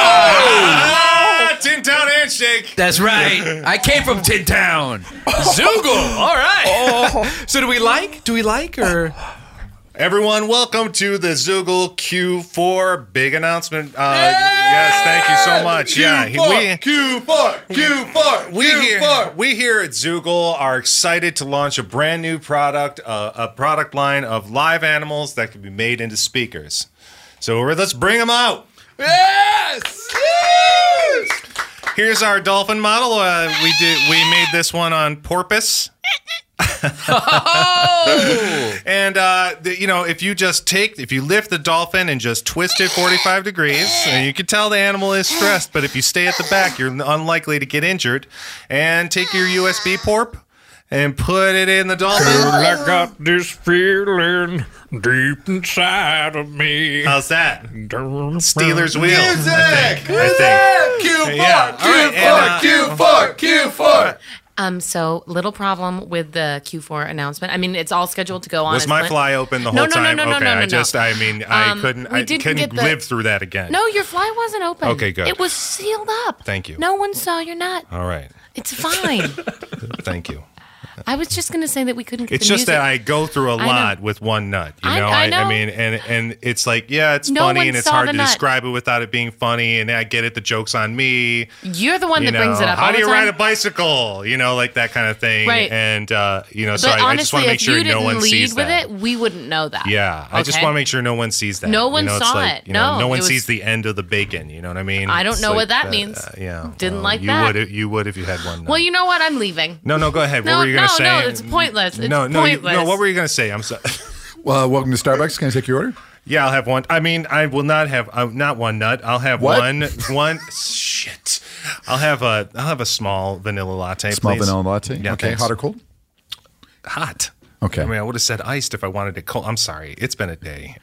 hug. Tin Town handshake. That's right. I came from Tin Town. Zoogle. All right. So do we like, or? Everyone, welcome to the Zoogle Q4 big announcement. Yes, thank you so much. We here at Zoogle are excited to launch a brand new product, a product line of live animals that can be made into speakers. So let's bring them out. Yes. Here's our dolphin model. We made this one on porpoise. And if you lift the dolphin and just twist it 45 degrees, and you can tell the animal is stressed, but if you stay at the back, you're unlikely to get injured. And take your USB porp and put it in the dolphin. I got this feeling deep inside of me. How's that? Steelers wheel. Music! Q4. So little problem with the Q4 announcement. I mean, it's all scheduled to go on. Was my fly open the whole time? No. I couldn't get the- live through that again. No, your fly wasn't open. Okay, good. It was sealed up. Thank you. No one saw your nut. All right. It's fine. Thank you. I was just going to say that we couldn't get It's the just music. that I go through a I know. lot with one nut. You know, I know. I mean, and it's like, yeah, it's No funny one and it's saw hard the to nut. describe it without it being funny. And I get it, the joke's on me. You're the one that brings it up How all do the you time. ride a bicycle? You know, like that kind of thing. Right. And, so But I just honestly, want to make if sure you no didn't one lead sees with that. it, we wouldn't know that. Yeah, I just Okay? want to make sure no one sees that. No one you know, it's saw like, it. You know, No, no one it was- sees the end of the bacon. You know what I mean? I don't It's know like what that means. Yeah. Didn't like you that. You would if you had one. Well, you know what? I'm leaving. No, go ahead. No, What were you going to say? no, it's pointless. It's No, pointless. what were you going to say? I'm sorry. Well, welcome to Starbucks. Can I take your order? Yeah, I'll have one. I mean, I will not have not one nut. I'll have What? one. Shit. I'll have a small vanilla latte. Small please. vanilla latte. Yeah, okay, thanks. hot or cold? Hot. Okay. I mean, I would have said iced if I wanted it cold. I'm sorry. It's been a day.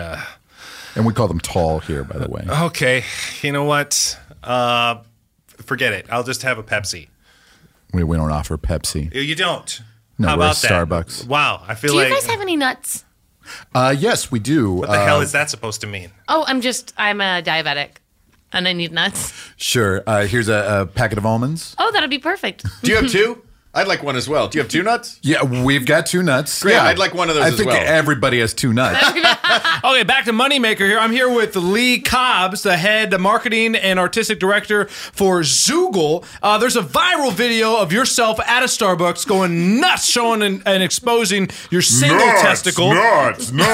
And we call them tall here, by the way. Okay. You know what? Forget it. I'll just have a Pepsi. We don't offer Pepsi. You don't. No, How we're about that? Starbucks. Wow. I feel Do you like. guys have any nuts? Yes, we do. What the hell is that supposed to mean? Oh, I'm a diabetic, and I need nuts. Sure. Here's a packet of almonds. Oh, that'd be perfect. Do you have two? I'd like one as well. Do you have two nuts? Yeah, we've got 2 nuts. Great, Yeah, I'd like one of those I as think well. everybody has 2 nuts. Okay, back to Moneymaker here. I'm here with Lee Cobbs, the head marketing and artistic director for Zoogle. There's a viral video of yourself at a Starbucks going nuts, showing and exposing your single testicle. Nuts. Okay.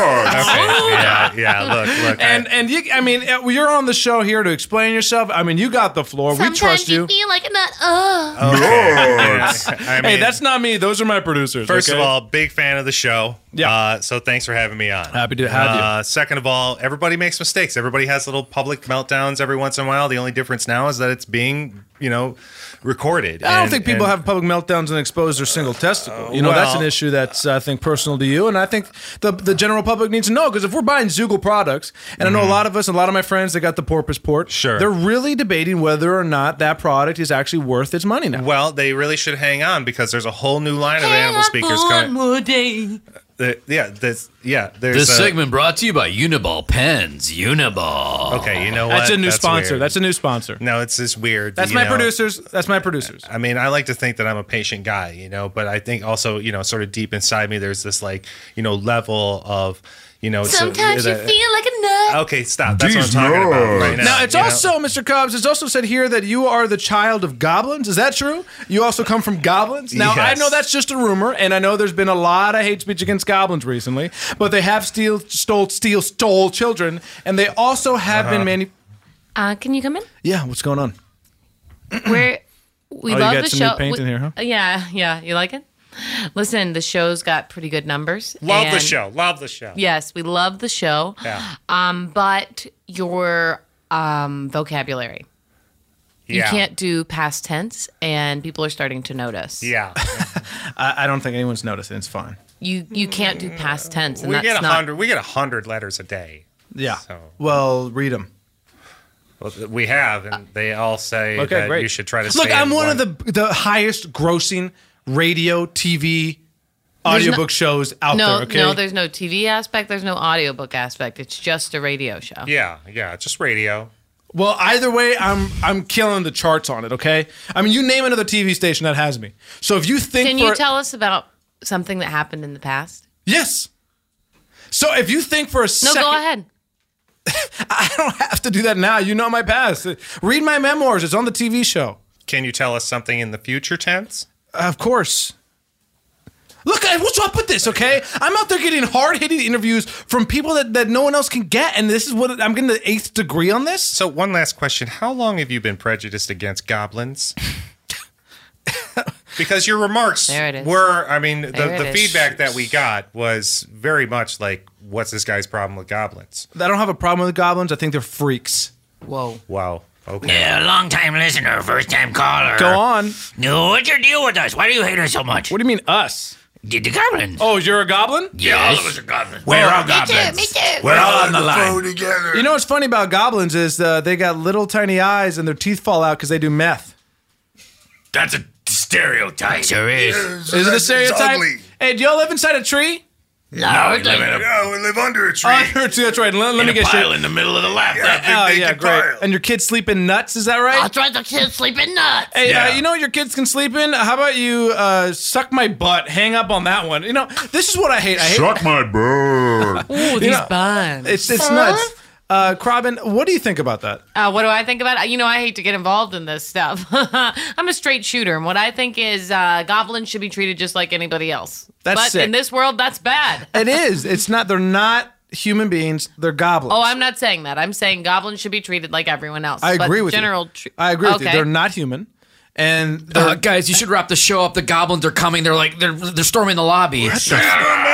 Yeah. Look. And you, I mean, you're on the show here to explain yourself. I mean, you got the floor. We trust you. feel like a nut. I mean, Hey, that's not me. Those are my producers. First okay? of all, big fan of the show. Yeah. So thanks for having me on. Happy to have you. Second of all, everybody makes mistakes. Everybody has little public meltdowns every once in a while. The only difference now is that it's being, recorded. I don't think people have public meltdowns and expose their single testicle. That's an issue that's, I think, personal to you. And I think the general public needs to know, because if we're buying Zoogle products, and I know a lot of us, a lot of my friends that got the porpoise port, Sure. they're really debating whether or not that product is actually worth its money now. Well, they really should hang on, because there's a whole new line of animal speakers coming. more day. There's This segment brought to you by Uniball Pens. Uniball. Okay, you know what? That's a new sponsor. weird. That's a new sponsor. No, it's just weird. That's my producers. That's my producers. I mean, I like to think that I'm a patient guy, but I think also, sort of deep inside me, there's this level of, Sometimes you feel like a nut. Okay, stop. That's what I'm talking about right now. Now, it's also, Mr. Cobbs, it's also said here that you are the child of goblins. Is that true? You also come from goblins? Now, I Yes. know that's just a rumor, and I know there's been a lot of hate speech against goblins recently, but they have stole children, and they also have been Can you come in? Yeah, what's going on? We you love got the some show. new paint in here, huh? Yeah. You like it? Listen, the show's got pretty good numbers. Love the and- show. Love the show. Yes, we love the show. Yeah. But your vocabulary. You Yeah. can't do past tense, and people are starting to notice. Yeah. I don't think anyone's noticing. It's fine. You can't do past tense, and We that's get not. 100. We get 100 letters a day. Yeah. So. Well, read them. Well, we have, and they all say that you should try to. Look, stay I'm in one of the highest grossing radio, TV, audiobook shows out no, there. Okay. No, there's no TV aspect. There's no audiobook aspect. It's just a radio show. Yeah, just radio. Well, either way, I'm killing the charts on it. Okay. I mean, you name another TV station that has me. So if you think, Can you tell us about something that happened in the past? Yes. So if you think for a second, No, go ahead. I don't have to do that now. You know my past. Read my memoirs. It's on the TV show. Can you tell us something in the future tense? Of course. Look, what's up with this, okay? I'm out there getting hard-hitting interviews from people that no one else can get, and this is what I'm getting the 8th degree on this? So one last question. How long have you been prejudiced against goblins? Because your remarks were, I mean, the feedback that we got was very much like, what's this guy's problem with goblins? I don't have a problem with goblins. I think they're freaks. Whoa. Wow. Okay. Yeah, long-time listener, first-time caller. Go on. No, what's your deal with us? Why do you hate us so much? What do you mean, us? The goblins. Oh, you're a goblin? Yeah, all of us are goblins. We're all goblins. Me too. We're all on the line. Together. You know what's funny about goblins is they got little tiny eyes and their teeth fall out because they do meth. That's a stereotype. Sure is. Is it a stereotype? Hey, do y'all live inside a tree? No, we live under a tree. Under a tree, that's right. Let me a get pile you. in the middle of the lap. Yeah, great. And your kids sleep in nuts, is that right? That's right, the kids sleeping nuts. Hey, you know what your kids can sleep in? How about you suck my butt? Hang up on that one. You know, this is what I hate. Suck my butt. Ooh, these buns. It's nuts. Crobin, what do you think about that? What do I think about it? You know, I hate to get involved in this stuff. I'm a straight shooter, and what I think is goblins should be treated just like anybody else. That's but sick. in this world, that's bad. It is. It's not. They're not human beings. They're goblins. Oh, I'm not saying that. I'm saying goblins should be treated like everyone else. I agree with you. I agree with you. They're not human. And guys, you should wrap the show up. The goblins are coming. They're like they're storming the lobby. Holy shit!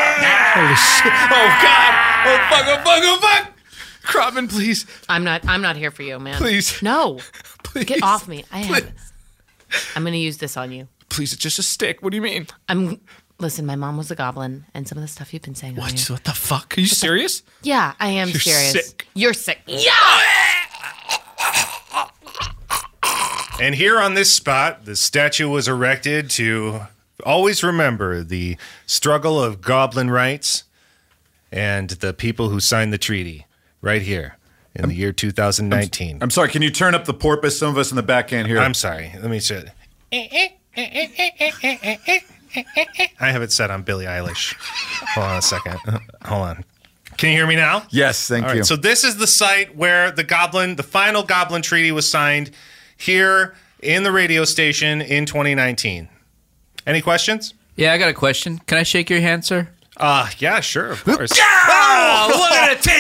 Oh God! Oh fuck! Crobin, please. I'm not here for you, man. Please. No. Please. Get off me. I'm gonna use this on you. Please, it's just a stick. What do you mean? Listen, my mom was a goblin, and some of the stuff you've been saying. What the fuck? Are you serious? Yeah, I am You're serious. sick. You're sick. Yeah. And here on this spot, the statue was erected to always remember the struggle of goblin rights and the people who signed the treaty right here in the year 2019. I'm sorry, can you turn up the porpoise? Some of us in the back can't hear. I'm sorry. Let me see it. I have it set on Billie Eilish. Hold on a second. Hold on. Can you hear me now? Yes, thank All you. right, so this is the site where the final Goblin Treaty was signed here in the radio station in 2019. Any questions? Yeah, I got a question. Can I shake your hand, sir? Yeah, sure, of course. Oh, look at it!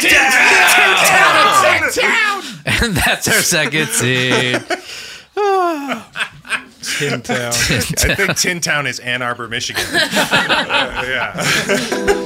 Tin Town! And that's our second scene. Tin Town. I think Tin Town is Ann Arbor, Michigan. Yeah.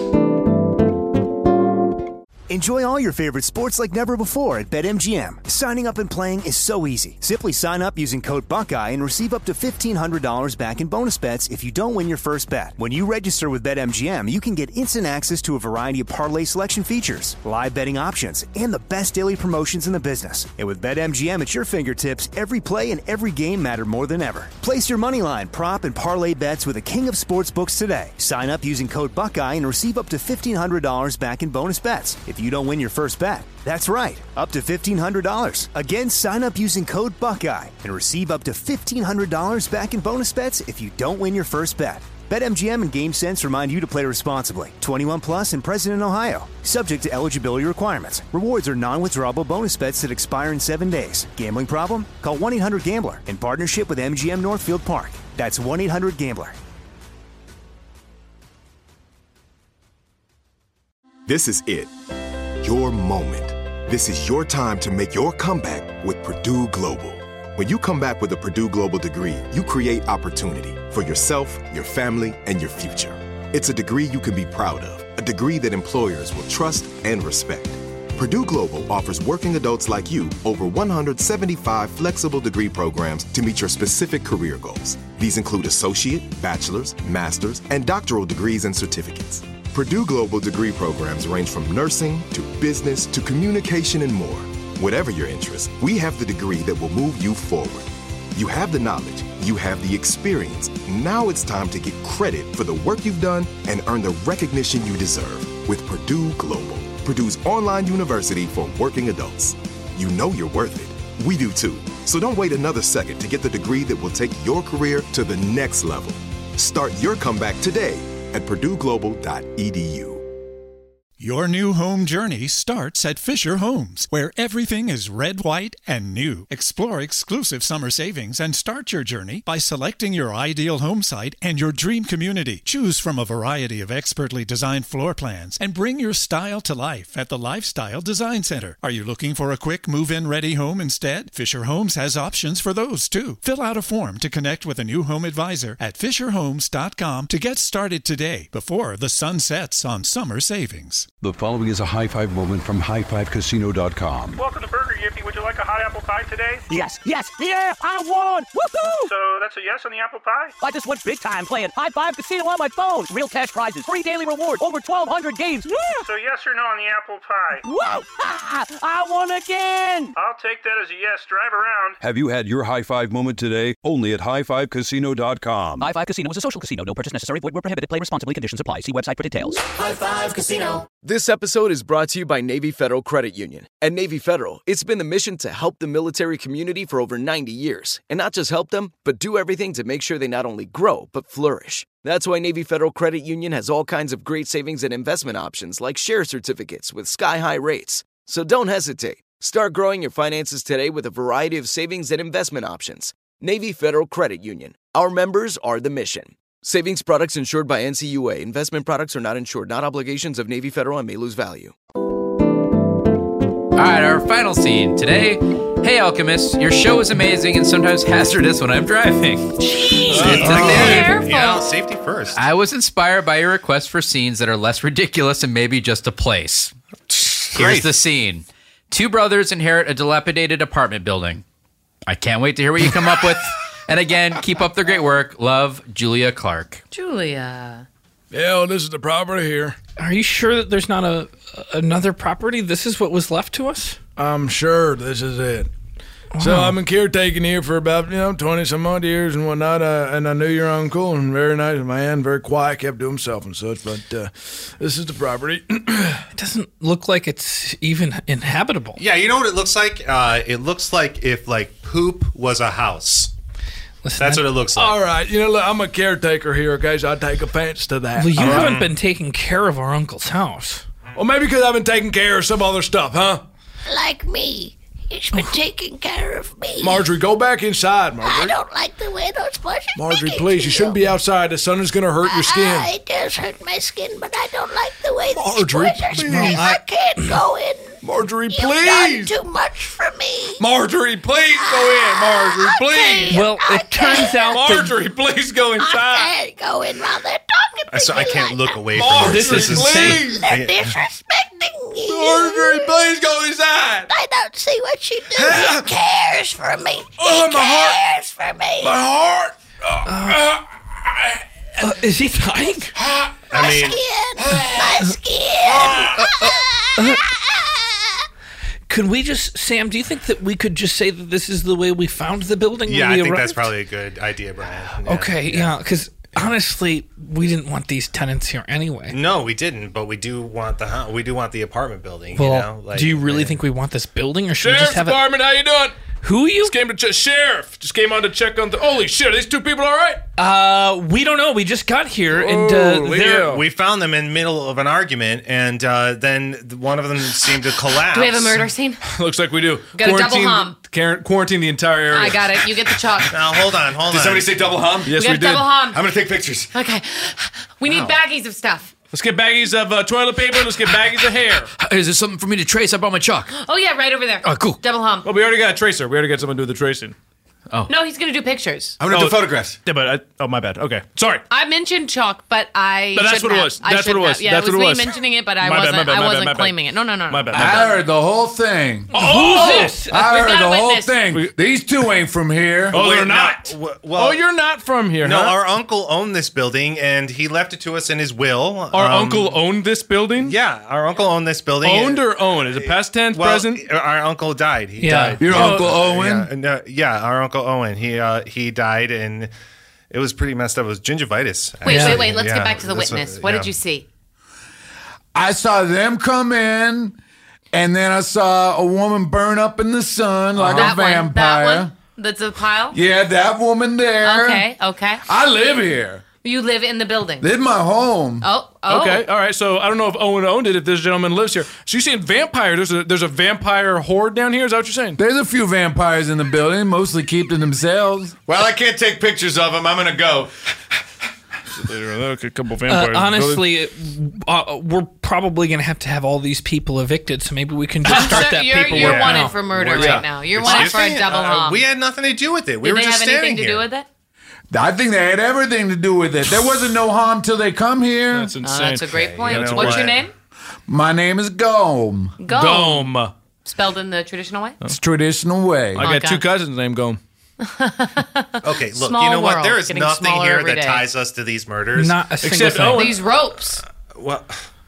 Enjoy all your favorite sports like never before at BetMGM. Signing up and playing is so easy. Simply sign up using code Buckeye and receive up to $1,500 back in bonus bets if you don't win your first bet. When you register with BetMGM, you can get instant access to a variety of parlay selection features, live betting options, and the best daily promotions in the business. And with BetMGM at your fingertips, every play and every game matter more than ever. Place your moneyline, prop, and parlay bets with the king of sportsbooks today. Sign up using code Buckeye and receive up to $1,500 back in bonus bets if you don't win your first bet. That's right, up to $1,500. Again, sign up using code Buckeye and receive up to $1,500 back in bonus bets if you don't win your first bet. BetMGM and GameSense remind you to play responsibly. 21 plus and present in Ohio. Subject to eligibility requirements. Rewards are non-withdrawable bonus bets that expire in 7 days. Gambling problem? Call 1-800-GAMBLER in partnership with MGM Northfield Park. That's 1-800-GAMBLER. This is it. Your moment. This is your time to make your comeback with Purdue Global. When you come back with a Purdue Global degree, you create opportunity for yourself, your family, and your future. It's a degree you can be proud of, a degree that employers will trust and respect. Purdue Global offers working adults like you over 175 flexible degree programs to meet your specific career goals. These include associate, bachelor's, master's, and doctoral degrees and certificates. Purdue Global degree programs range from nursing to business to communication and more. Whatever your interest, we have the degree that will move you forward. You have the knowledge, you have the experience. Now it's time to get credit for the work you've done and earn the recognition you deserve with Purdue Global, Purdue's online university for working adults. You know you're worth it. We do too. So don't wait another second to get the degree that will take your career to the next level. Start your comeback today at purdueglobal.edu. Your new home journey starts at Fisher Homes, where everything is red, white, and new. Explore exclusive summer savings and start your journey by selecting your ideal home site and your dream community. Choose from a variety of expertly designed floor plans and bring your style to life at the Lifestyle Design Center. Are you looking for a quick move-in ready home instead? Fisher Homes has options for those too. Fill out a form to connect with a new home advisor at fisherhomes.com to get started today before the sun sets on summer savings. The following is a high five moment from highfivecasino.com. Welcome to Burger Yippee. Would you like a hot apple pie today? Yes, yeah, I won! Woohoo! So that's a yes on the apple pie? I just went big time playing High Five Casino on my phone. Real cash prizes, free daily rewards, over 1,200 games. Yeah! So yes or no on the apple pie? Whoa! I won again! I'll take that as a yes. Drive around. Have you had your high five moment today? Only at highfivecasino.com. High Five Casino is a social casino. No purchase necessary. Void where prohibited. Play responsibly. Conditions apply. See website for details. High Five Casino. This episode is brought to you by Navy Federal Credit Union. At Navy Federal, it's been the mission to help the military community for over 90 years. And not just help them, but do everything to make sure they not only grow, but flourish. That's why Navy Federal Credit Union has all kinds of great savings and investment options like share certificates with sky-high rates. So don't hesitate. Start growing your finances today with a variety of savings and investment options. Navy Federal Credit Union. Our members are the mission. Savings products insured by NCUA. Investment products are not insured, not obligations of Navy Federal and may lose value. All right, our final scene today. Hey, Alchemist, your show is amazing and sometimes hazardous when I'm driving. Careful. Yeah, safety first. I was inspired by your request for scenes that are less ridiculous and maybe just a place. Here's the scene. Two brothers inherit a dilapidated apartment building. I can't wait to hear what you come up with. And again, keep up the great work. Love, Julia Clark. Julia. Yeah, well, this is the property here. Are you sure that there's not another property? This is what was left to us? I'm sure this is it. So I've been caretaking here for about 20 some odd years and whatnot, and I knew your uncle, and very nice man, very quiet, kept to himself and such. But this is the property. It doesn't look like it's even inhabitable. Yeah, you know what it looks like? It looks like if poop was a house. Listen, that's what it looks like. All right, look, I'm a caretaker here, okay, so I take offense to that. Well, you haven't been taking care of our uncle's house. Well, maybe because I've been taking care of some other stuff, huh? Like me. He's been taking care of me. Marjorie, go back inside, Marjorie. I don't like the way those boys are Marjorie, speaking please, to you shouldn't be outside. The sun is going to hurt your skin. It does hurt my skin, but I don't like the way Marjorie, these boys are speaking. please. I can't go in. Marjorie, You've please. done too much for me. Marjorie, please go in. Marjorie, please. Well, it turns out Marjorie, please go inside. I can't go in while they're talking to So me I can't like look that. away from Marjorie, this. This is please. They're disrespecting me. Marjorie, please go inside. I don't see what you do. He cares for me. Oh, He my heart. cares for me. My heart. Is he dying? My skin. Could we just, Sam, do you think that we could just say that this is the way we found the building Yeah, when we I think arrived? that's probably a good idea, Brian. Okay, yeah, because honestly, we didn't want these tenants here anyway. No, we didn't, but we do want the house. We do want the apartment building. Well, do you really think we want this building, or should we just Sheriff's have Department, how you doing? Who are you? Just came to Sheriff. Just came on to check on the. Holy shit, are these two people all right? We don't know. We just got here, and we found them in the middle of an argument, and then one of them seemed to collapse. Do we have a murder scene? Looks like we do. Got a double hum. Quarantine the entire area. I got it. You get the chalk. Now, hold on. Did somebody say double hum? Yes, we got we a did. double hum. I'm going to take pictures. Okay. We need baggies of stuff. Let's get baggies of toilet paper. Let's get baggies of hair. Is there something for me to trace? I brought my chalk. Oh, yeah, right over there. Oh, cool. Double hum. Well, we already got a tracer. We already got someone to do the tracing. Oh. No, he's going to do pictures. I'm gonna do photographs. Yeah, but my bad. Okay, sorry. I mentioned Chuck, but I. But that's shouldn't what it have. was. I That's what it shouldn't was. have. Yeah, That's it was what it me was. mentioning it, but I My bad, wasn't. my bad, I my wasn't bad. claiming it. No. My bad. I heard the whole thing. Who's this? I We've heard got a the whole witness. thing. These two ain't from here. Oh, Wait, they're not. Well, Oh, you're not from here, No, huh? our uncle owned this building, and he left it to us in his will. Our uncle owned this building? Yeah, our uncle owned this building. Owned or own? Is it past tense, Well, present? Our uncle died. He Yeah. died. Your Uncle Owen? Yeah, our uncle Owen. He died, and it was pretty messed up. It was gingivitis. Wait. actually. Let's Yeah, get back to the this witness. was- What yeah. did you see? I saw them come in, and then I saw a woman burn up in the sun like a vampire. That one. That's a pile. Yeah, that woman there. Okay. I live here. You live in the building. This is my home. Oh. Okay, all right. So I don't know if Owen owned it, if this gentleman lives here. So you're saying vampire? There's a vampire horde down here? Is that what you're saying? There's a few vampires in the building, mostly keep to themselves. Well, I can't take pictures of them. I'm gonna go. Okay, a couple vampires. Honestly, we're probably going to have all these people evicted, so maybe we can just start that paperwork You're wanted now. for murder right now. You're wanted for a double hump. We had nothing to do with it. We Did were they just have anything standing to here. do with it? I think they had everything to do with it. There wasn't no harm till they come here. That's insane. That's a great point. you know What's your what? name? My name is Gome. Gome. Spelled in the traditional way? It's traditional way. I got two cousins named Gome. Okay, look, Small you know what? world, There is getting nothing smaller here every that day. ties us to these murders. Not a single Except thing. Owen. These ropes. Well,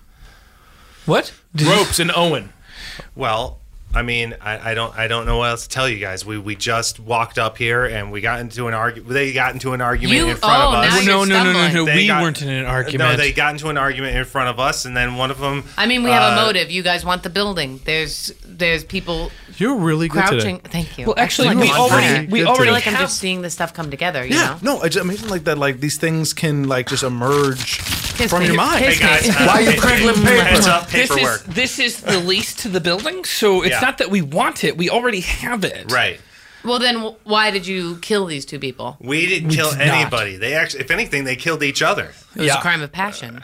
What? Ropes and Owen. well, I mean, I don't know what else to tell you guys. We just walked up here and we got into an argument. They got into an argument in front of us. now you're stumbling. We weren't in an argument. No, they got into an argument in front of us, and then one of them. I mean, we have a motive. You guys want the building. There's people You're really good crouching. today. Thank you. Well, actually, I feel we like I'm already- tired. we I already feel like I'm have- just seeing this stuff come together. You Yeah, know? no, it's amazing like that. Like these things can like just emerge Kiss from me. your mind. Kiss Hey guys, me. Why are you crinkling paper? Heads up, paperwork. This is the lease to the building, so it's Yeah. not that we want it. We already have it. Right. Well, then why did you kill these two people? We didn't kill did not. anybody. They actually, if anything, they killed each other. It was a crime of passion.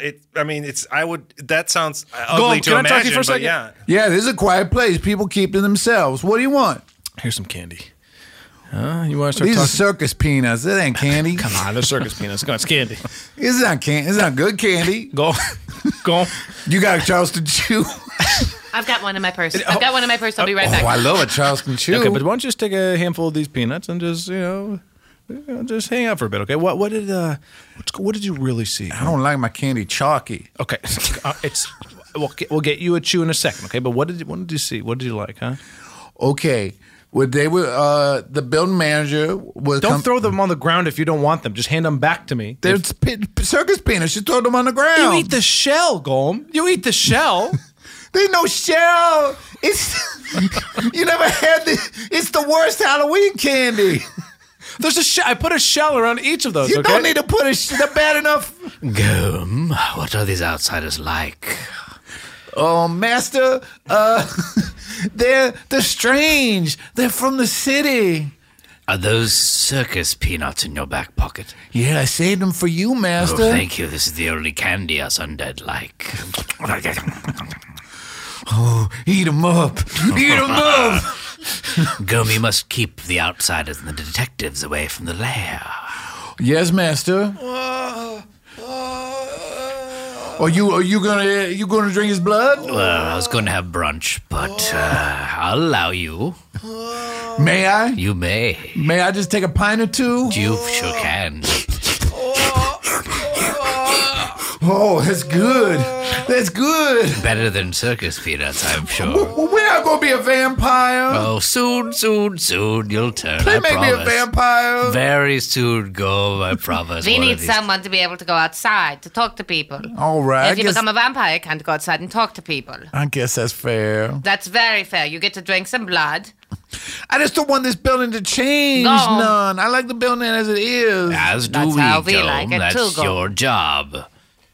That sounds Go ugly on, to can I talk to you imagine, for a but second? yeah. Yeah, this is a quiet place. People keep to themselves. What do you want? Here's some candy. You want to start These are talking? circus peanuts. It ain't candy. Come on, they're circus peanuts. Come on, it's candy. It's not candy. It's not good candy. Go. You got a Charleston Chew. I've got one in my purse. I've got one in my purse. I'll be right Oh, back. I love a Charleston Chew. Okay, but why don't you just take a handful of these peanuts and just just hang out for a bit, okay? What did you really see? I don't like my candy chalky. Okay, we'll get you a chew in a second, okay? But what did you see? What did you like, huh? Okay. Well, they were the building manager was Don't throw them on the ground if you don't want them. Just hand them back to me. There's circus peanuts. You throw them on the ground. You eat the shell, Golem. You eat the shell. There's no shell. It's you never had this. It's the worst Halloween candy. There's a shell. I put a shell around each of those. You okay? don't need to put they're bad enough. Gum, what are these outsiders like? Oh, master, they're strange. They're from the city. Are those circus peanuts in your back pocket? Yeah, I saved them for you, master. Oh, thank you. This is the only candy us undead like. Oh, eat them up. Eat them up. Gum, you must keep the outsiders and the detectives away from the lair. Yes, master. Are you gonna drink his blood? Well, I was going to have brunch, but I'll allow you. May I? You may. May I just take a pint or two? You sure can. Oh, that's good. That's good. Better than circus peanuts, I'm sure. Well, we're not gonna be a vampire. Oh, soon you'll turn. They I make me a promise. vampire. Very soon, go. I promise. We One of need these- someone to be able to go outside to talk to people. All right. If you become a vampire, you can't go outside and talk to people. I guess that's fair. That's very fair. You get to drink some blood. I just don't want this building to change No. none. I like the building as it is. As do That's we, how we Gome. like it That's too, Gome. your job.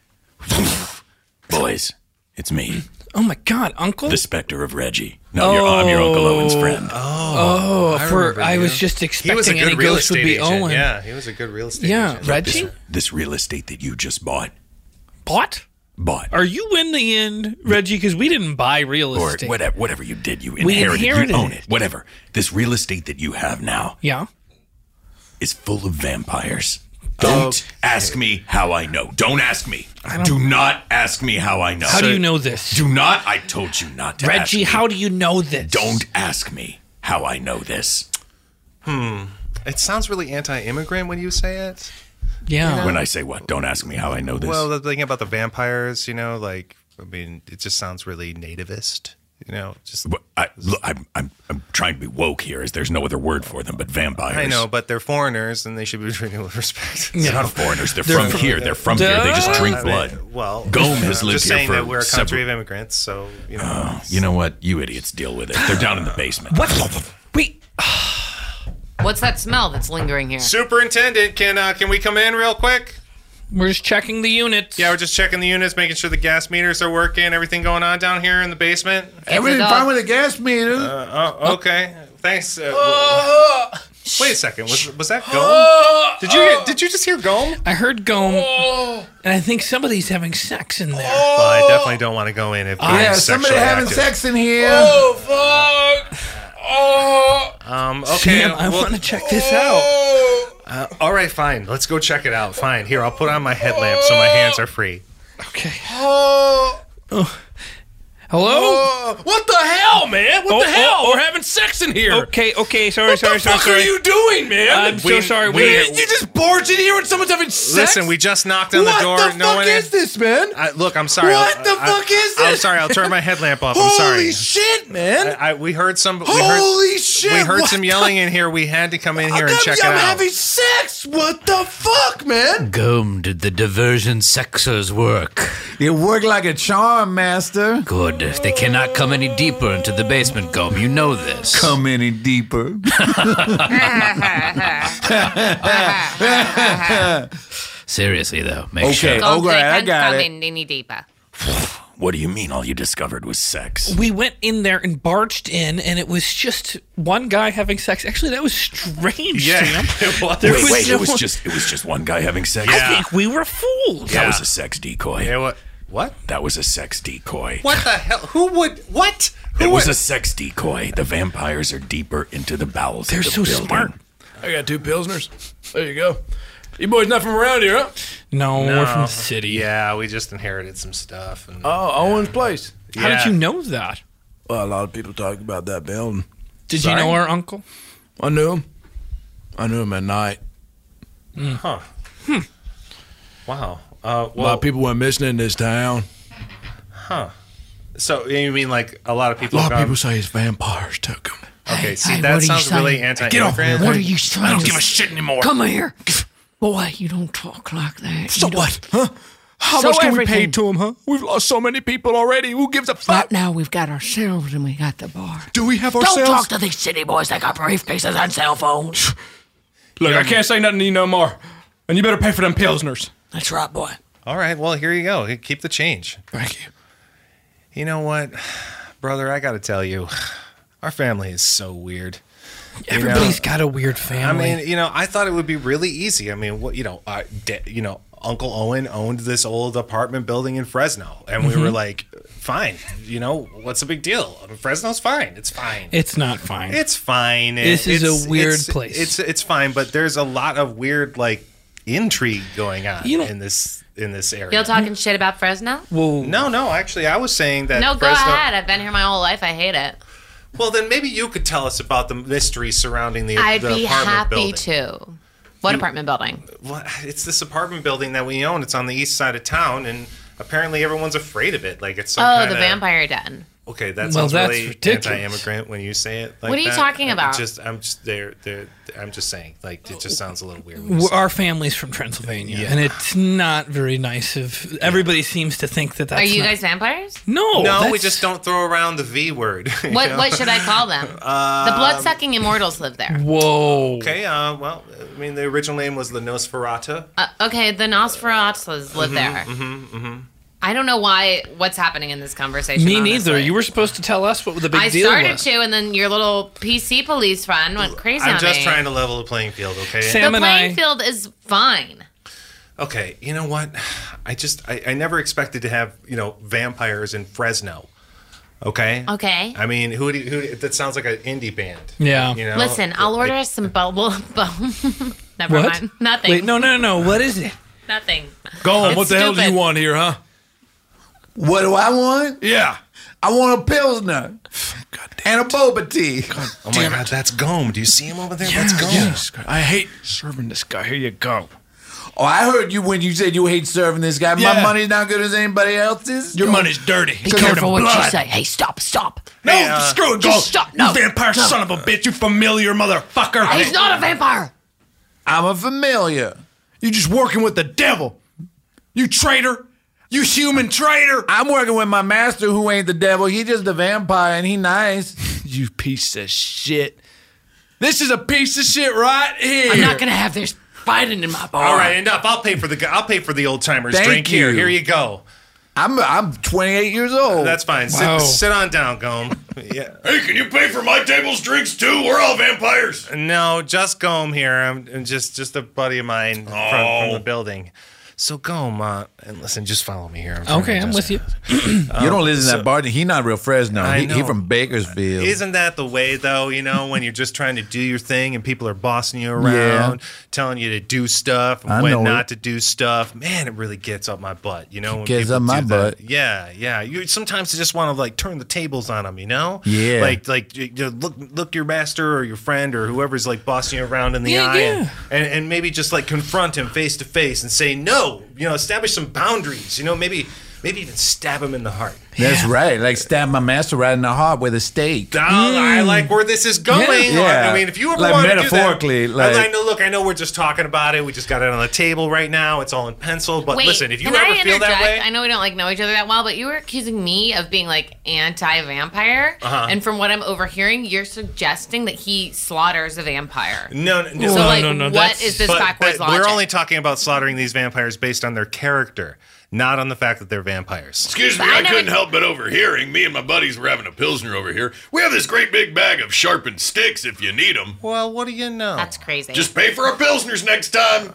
Boys, it's me, Oh my God, Uncle! the Spectre of Reggie. No, I'm your Uncle Owen's friend. I was just He was a expecting good any real ghost would estate be agent. Owen. Yeah, he was a good real estate Yeah, agent. Reggie? This real estate that you just bought, Bought? bought. Are you in the end, Reggie? Because we didn't buy real Or estate. whatever you did, you We inherited, inherited you own it. it. Whatever. This real estate that you have now Yeah. is full of vampires. Don't ask me how I know. Don't ask me. Do not ask me how I know. How do you know this? Do not. I told you not to ask Reggie, me. how do you know this? Don't ask me how I know this. It sounds really anti-immigrant when you say it. Yeah. You know? When I say what? Don't ask me how I know this. Well, the thing about the vampires, like, I mean, it just sounds really nativist. Just I'm trying to be woke here, as there's no other word for them but vampires. I know, but they're foreigners and they should be treated with respect. They're not foreigners. They're from here. They're from here. They just drink blood. Well, Gome has I'm lived just here saying for that we're a country several- of immigrants, so You know what? You idiots deal with it. They're down in the basement. What? Wait. What's that smell that's lingering here? Superintendent, can we come in real quick? We're just checking the units. Yeah, we're just checking the units, making sure the gas meters are working. Everything going on down here in the basement? Everything fine with the gas meter. Okay. Thanks. Wait a second. Was that Gome? Did you just hear Gome? I heard Gome, and I think somebody's having sex in there. Well, I definitely don't want to go in if Yeah, he's somebody sexually having active. sex in here. Fuck! Okay. Sam, I want to check this out. All right, fine. Let's go check it out. Fine. Here, I'll put on my headlamp so my hands are free. Okay. Hello? What the hell, man? What the hell? We're having sex in here. Okay, sorry. What the fuck are you doing, man? I'm so sorry. You just barged in here when someone's having sex? Listen, we just knocked on the door. What the No fuck one is this, man? Look, I'm sorry. What the fuck is this? I'm sorry. I'll turn my headlamp off. I'm sorry. Holy shit, man. We heard some. Holy shit. We heard what some the- yelling in here. We had to come in here and check it I'm out. having sex. What the fuck, man? Gome, did the diversion sexers work? It worked like a charm, master. Good. They cannot come any deeper into the basement, Gome. You know this. Come any deeper. Seriously, though, make Okay. sure. Oh, great. I got it. Any deeper. What do you mean all you discovered was sex? We went in there and barged in, and it was just one guy having sex. Actually, that was strange, Sam. it was. There Wait, no it was just one guy having sex? I think we were fooled. That was a sex decoy. Yeah, what? That was a sex decoy. What the hell? Who would? What? It was a sex decoy. The vampires are deeper into the bowels They're of the so building. smart. I got 2 Pilsners. There you go. You boys not from around here, huh? No, we're from the city. Yeah, we just inherited some stuff. And, Oh, Owen's place. How did you know that? Well, a lot of people talk about that building. Did you know our uncle? I knew him. I knew him at night. Huh. Wow. A lot of people went missing in this town. Huh. So you mean like a lot of A people? lot of people say it's vampires took him. Okay, see, Hey, that what are you sounds really saying? anti-immigrant. What are you saying? I don't give a shit anymore. Come here. Boy, you don't talk like that. So You don't- what? Huh? How So much can we everything- pay to him, huh? We've lost so many people already. Who gives a fuck? Right now, we've got ourselves and we got the bar. Do we have Don't ourselves? talk to these city boys. They got briefcases and cell phones. Look, I can't say nothing to you no more. And you better pay for them Pilsners. That's right, boy. All right, well, here you go. Keep the change. Thank you. You know what, brother? I got to tell you, our family is so weird. Everybody's got a weird family. I mean, I thought it would be really easy. I mean, Uncle Owen owned this old apartment building in Fresno, and we were like, fine. What's the big deal? Fresno's fine. It's fine. It's not fine. It's fine. This is It's- a weird it's- place. It's fine, but there's a lot of weird intrigue going on You know- in this area. Y'all talking shit about Fresno? Well, No, actually, I was saying that. No, go Fresno, ahead. I've been here my whole life. I hate it. Well, then maybe you could tell us about the mystery surrounding the I'd the be apartment happy building. to. What apartment building? Well, it's this apartment building that we own. It's on the east side of town, and apparently everyone's afraid of it. Like it's some Oh, kind the of vampire den. Okay, that Well, sounds that's really ridiculous. anti-immigrant when you say it. Like What are you that. talking about? I'm just saying. Like it just sounds a little weird. when you We're- say our family's from Transylvania, Yeah. and it's not very nice. If everybody seems to think that that's Are you not- guys vampires? No, No, we that's- just don't throw around the V word. you What know? what should I call them? The blood-sucking immortals live there. Whoa. Okay, well, I mean, the original name was the Nosferatu. Okay, the Nosferatus live there. I don't know what's happening in this conversation. Me honestly. neither. You were supposed to tell us what the big I deal started was. to, and then your little PC police friend went crazy I'm on just me. trying to level the playing field, okay? Sam The and playing I- field is fine. Okay, you know what? I never expected to have, vampires in Fresno. Okay? Okay. I mean, who that sounds like an indie band. Yeah. You know? Listen, I'll order us some bubble. Never What? mind. Nothing. Wait, no. What is it? Nothing. Go on. It's What the hell do you stupid. want here, huh? What do I want? Yeah. I want a Pilsner. And a boba tea. Oh my God, that's Gome. Do you see him over there? That's Gome. Yes. I hate serving this guy. Here you go. Oh, I heard you when you said you hate serving this guy. Yeah. My money's not good as anybody else's. Your money's dirty. Be careful what you say. Hey, stop. No, Hey, screw it, just Go. stop. No, You vampire no. son of a bitch. You familiar motherfucker. He's not a vampire. I'm a familiar. You just working with the devil. You traitor. You human traitor. I'm working with my master who ain't the devil. He just a vampire and he nice. You piece of shit. This is a piece of shit right here. I'm not gonna have this fighting in my bar. All right, enough. I'll pay for the old timers Thank drink you. here. Here you go. I'm 28 years old. That's fine. Wow. Sit on down, Gome. Yeah. Hey, can you pay for my table's drinks too? We're all vampires. No, just Gome here. I'm just a buddy of mine from the building. So Gome, and listen, just follow me here. Okay, I'm with you. You don't listen to that Barton. He not real Fresno. I He know. from Bakersfield. Isn't that the way, though, when you're just trying to do your thing and people are bossing you around, telling you to do stuff and I when know not it. to do stuff? Man, it really gets up my butt, when Gets people up my do that. butt. Yeah. You sometimes just want to, turn the tables on them, Yeah. Like look your master or your friend or whoever's, bossing you around in the eye and maybe just, confront him face to face and say, no, establish some boundaries, maybe even stab him in the heart. That's right. Like stab my master right in the heart with a stake. I like where this is going. Yeah. I mean, if you ever Like want to metaphorically, do that, like- I know we're just talking about it. We just got it on the table right now. It's all in pencil. But Wait, listen, if you can ever I feel that interject? way, I know we don't know each other that well, but you were accusing me of being anti-vampire, and from what I'm overhearing, you're suggesting that he slaughters a vampire. no. So what is this backwards logic? We're only talking about slaughtering these vampires based on their character, not on the fact that they're vampires. Excuse me, I couldn't help but overhearing. Me and my buddies were having a Pilsner over here. We have this great big bag of sharpened sticks if you need them. Well, what do you know? That's crazy. Just pay for our Pilsners next time.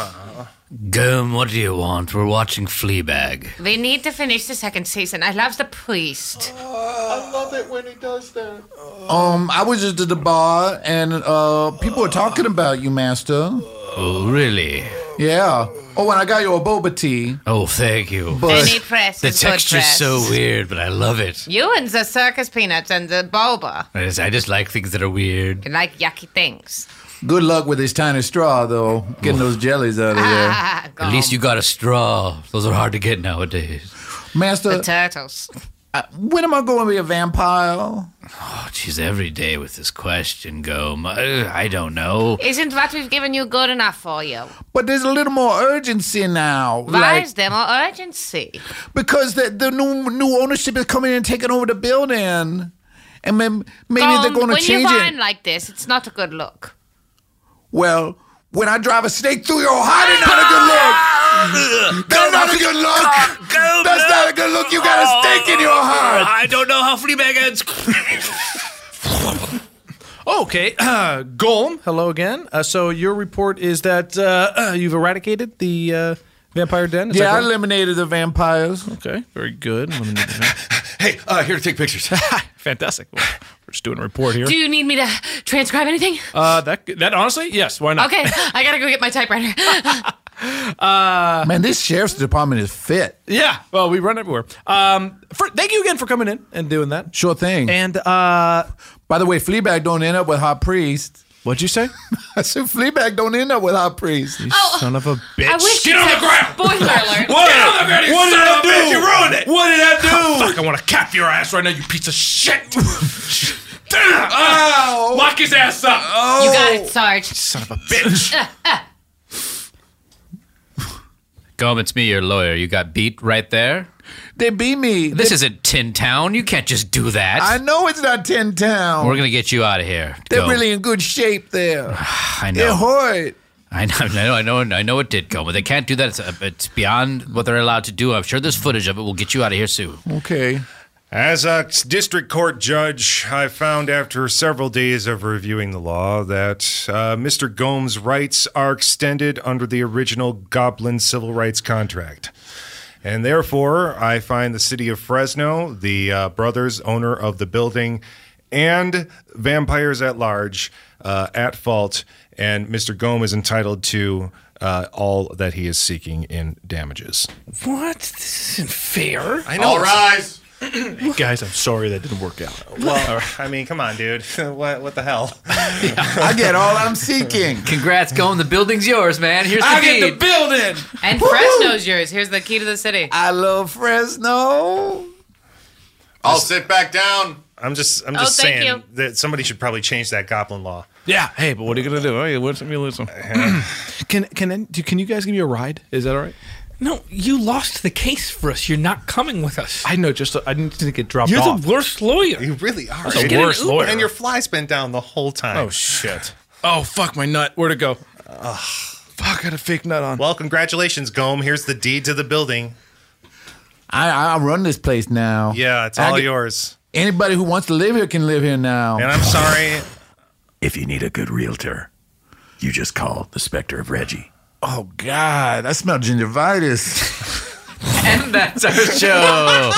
Gum, what do you want? We're watching Fleabag. We need to finish the second season. I love the priest. I love it when he does that. I was just at the bar and people were talking about you, master. Oh, really? Yeah. Oh, and I got you a boba tea. Oh, thank you. But Any press The is good texture's press. so weird, but I love it. You and the circus peanuts and the boba. I just like things that are weird. You like yucky things. good luck with this tiny straw, though, getting those jellies out of there. At least you got a straw. Those are hard to get nowadays. Master, The turtles. when am I going to be a vampire? Oh, geez, every day with this question, Gome. I don't know. Isn't what we've given you good enough for you? But there's a little more urgency now. Why is there more urgency? Because the new ownership is coming in and taking over the building. And maybe they're Gome, going to when you change whine it. like this, it's not a good look. Well, when I drive a snake through your heart, it's not a good look. That's not a good look. That's not a good look. You got a stake in your heart. I don't know how Fleabag ends. Okay, Golem, hello again. So your report is that you've eradicated the vampire den? Is Yeah, that I right? eliminated the vampires. Okay, very good. Hey, here to take pictures. Fantastic. Well, we're just doing a report here. Do you need me to transcribe anything? That honestly, yes. Why not? Okay, I gotta go get my typewriter. Man, this sheriff's department is fit. Yeah, well, we run everywhere. Thank you again for coming in and doing that. Sure thing. And by the way, Fleabag don't end up with Hot Priest. What'd you say? I said Fleabag don't end up with Hot Priest. You son of a bitch. I wish Get on the ground! Spoiler alert. Get on the ground, you What did son I of a bitch! do? You ruined it! What did I do? Fuck, I want to cap your ass right now, you piece of shit. Ow. Lock his ass up. You got it, Sarge. Son of a bitch. Gome, it's me, your lawyer. You got beat right there? They beat me. This isn't Tin Town. You can't just do that. I know it's not Tin Town. We're going to get you out of here. They're Gome. really in good shape there. I They're know. hurt. I know it did, Gome, but they can't do that. It's beyond what they're allowed to do. I'm sure there's footage of it. We'll get you out of here soon. Okay. As a district court judge, I found after several days of reviewing the law that Mr. Gomes' rights are extended under the original Goblin civil rights contract. And therefore, I find the city of Fresno, the brothers owner of the building, and vampires at large at fault, and Mr. Gomes is entitled to all that he is seeking in damages. What? This isn't fair. I know. All rise. Guys, I'm sorry that didn't work out. Well, I mean, come on, dude. What the hell? I get all I'm seeking. Congrats, Gomes. The building's yours, man. Here's the I deed. get the building. And Fresno's yours. Here's the key to the city. I love Fresno. I'll sit back down. I'm just thank saying you. that somebody should probably change that Goblin law. Yeah. Hey, but what are you gonna do? Hey, what's me listen? Can you guys give me a ride? Is that all right? No, you lost the case for us. You're not coming with us. I know. I need to get dropped You're off. the worst lawyer. You really are. That's the worst lawyer. And your fly's been down the whole time. Oh shit. Oh fuck my nut. Where'd it go? Fuck, I had a fake nut on. Well, congratulations, Gomes. Here's the deed to the building. I run this place now. Yeah, it's all yours. Anybody who wants to live here can live here now. And I'm sorry. If you need a good realtor, you just call the Spectre of Reggie. Oh, God. I smell gingivitis. And that's our show.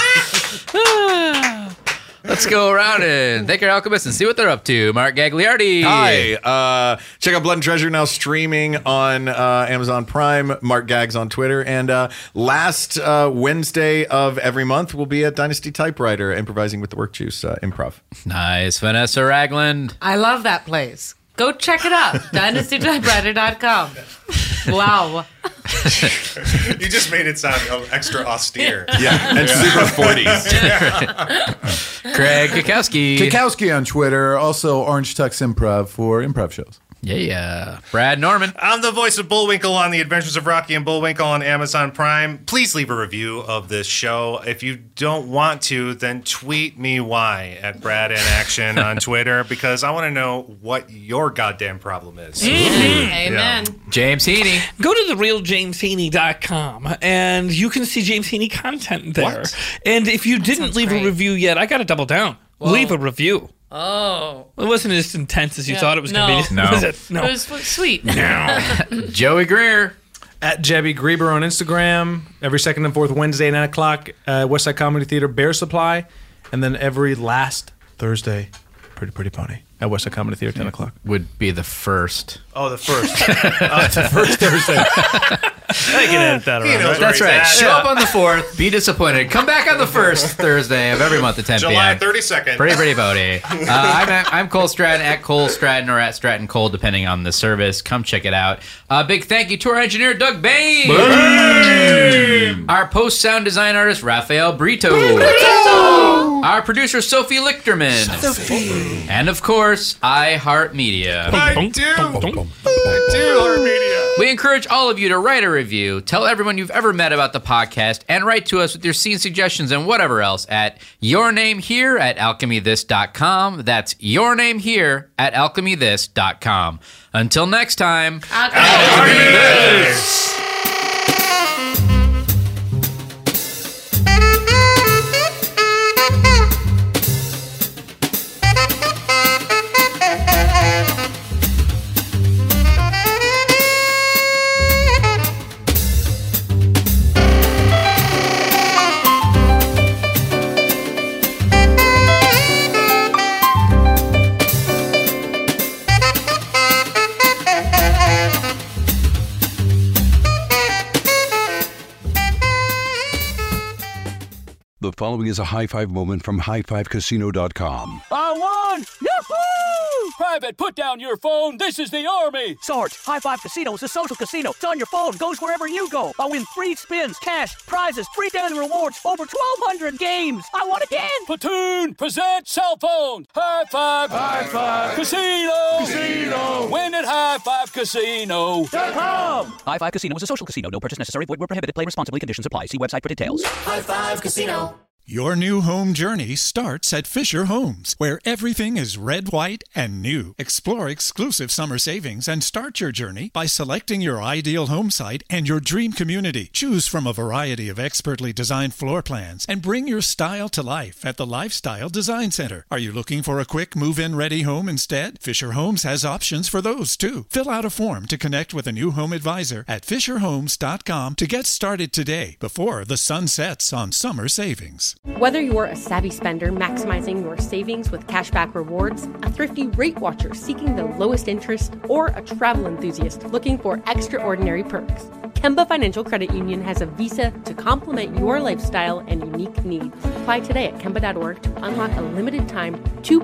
Let's go around and thank our alchemists and see what they're up to. Mark Gagliardi. Hi. Check out Blood and Treasure now streaming on Amazon Prime. Mark Gags on Twitter. And last Wednesday of every month, we'll be at Dynasty Typewriter improvising with the Work Juice Improv. Nice. Vanessa Ragland. I love that place. Go check it out. DynastyTypewriter.com. Wow. You just made it sound extra austere. Yeah, and super 40s. Craig Kikowski. Kikowski on Twitter. Also Orange Tux Improv for improv shows. Yeah. Brad Norman. I'm the voice of Bullwinkle on The Adventures of Rocky and Bullwinkle on Amazon Prime. Please leave a review of this show. If you don't want to, then tweet me why at Brad in Action on Twitter, because I want to know what your goddamn problem is. Amen. James Heaney. Go to therealjamesheaney.com and you can see James Heaney content there. What? And if you didn't leave a review yet, I got to double down. Whoa. Leave a review. Oh. It wasn't as intense as you thought it was going to be. No. Was it? No. It was sweet. Joey Greer. At Jebby Grieber on Instagram. Every second and fourth Wednesday, 9 o'clock, Westside Comedy Theater, Bear Supply. And then every last Thursday, Pretty Pony at Westside Comedy Theater, 10 o'clock. Would be the first. Oh, the first. The first Thursday. I can edit that around. Right? That's right. Show up on the 4th. Be disappointed. Come back on the first Thursday of every month at 10 July p.m. 32nd. Pretty Bodie. I'm Cole Stratton at Cole Stratton or at Stratton Cole, depending on the service. Come check it out. Big thank you to our engineer, Doug Bain. Our post sound design artist, Rafael Brito. Our producer, Sophie Lichterman. And of course, iHeartMedia. I do iHeartMedia. We encourage all of you to write a review, tell everyone you've ever met about the podcast, and write to us with your scene suggestions and whatever else at yournamehere@alchemythis.com. That's yournamehere@alchemythis.com. Until next time, Alchemy This! The following is a high five moment from highfivecasino.com. I won! Yahoo! Private, put down your phone. This is the Army. Sarge, High Five Casino is a social casino. It's on your phone. Goes wherever you go. I win free spins, cash, prizes, free daily rewards, over 1,200 games. I won again. Platoon, present cell phone. High Five. High Five. Casino. Casino. Win at highfivecasino.com. High Five Casino is a social casino. No purchase necessary. Void where prohibited. Play responsibly. Conditions apply. See website for details. High Five Casino. Your new home journey starts at Fisher Homes, where everything is red, white, and new. Explore exclusive summer savings and start your journey by selecting your ideal home site and your dream community. Choose from a variety of expertly designed floor plans and bring your style to life at the Lifestyle Design Center. Are you looking for a quick move-in ready home instead? Fisher Homes has options for those too. Fill out a form to connect with a new home advisor at FisherHomes.com to get started today before the sun sets on summer savings. Whether you're a savvy spender maximizing your savings with cashback rewards, a thrifty rate watcher seeking the lowest interest, or a travel enthusiast looking for extraordinary perks, Kemba Financial Credit Union has a visa to complement your lifestyle and unique needs. Apply today at Kemba.org to unlock a limited time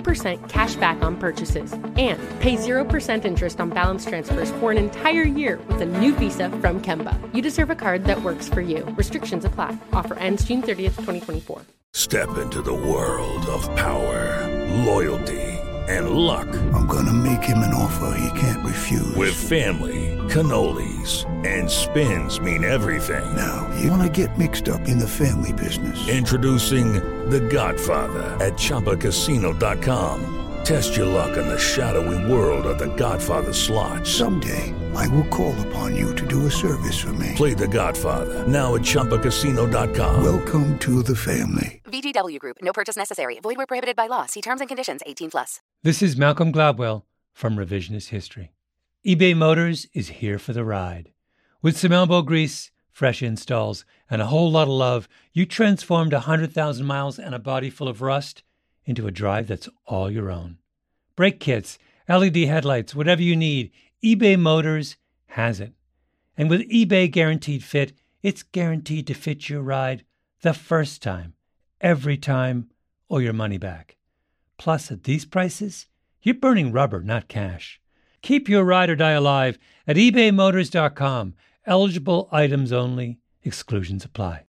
2% cash back on purchases and pay 0% interest on balance transfers for an entire year with a new visa from Kemba. You deserve a card that works for you. Restrictions apply. Offer ends June 30th, 2024. Step into the world of power, loyalty, and luck. I'm gonna make him an offer he can't refuse. With family, cannolis, and spins mean everything. Now, you wanna get mixed up in the family business. Introducing The Godfather at ChumbaCasino.com. Test your luck in the shadowy world of The Godfather slot. Someday, I will call upon you to do a service for me. Play The Godfather, now at ChumbaCasino.com. Welcome to the family. VGW Group. No purchase necessary. Void where prohibited by law. See terms and conditions. 18+. This is Malcolm Gladwell from Revisionist History. eBay Motors is here for the ride. With some elbow grease, fresh installs, and a whole lot of love, you transformed 100,000 miles and a body full of rust into a drive that's all your own. Brake kits, LED headlights, whatever you need, eBay Motors has it. And with eBay Guaranteed Fit, it's guaranteed to fit your ride the first time, every time, or your money back. Plus, at these prices, you're burning rubber, not cash. Keep your ride or die alive at ebaymotors.com. Eligible items only. Exclusions apply.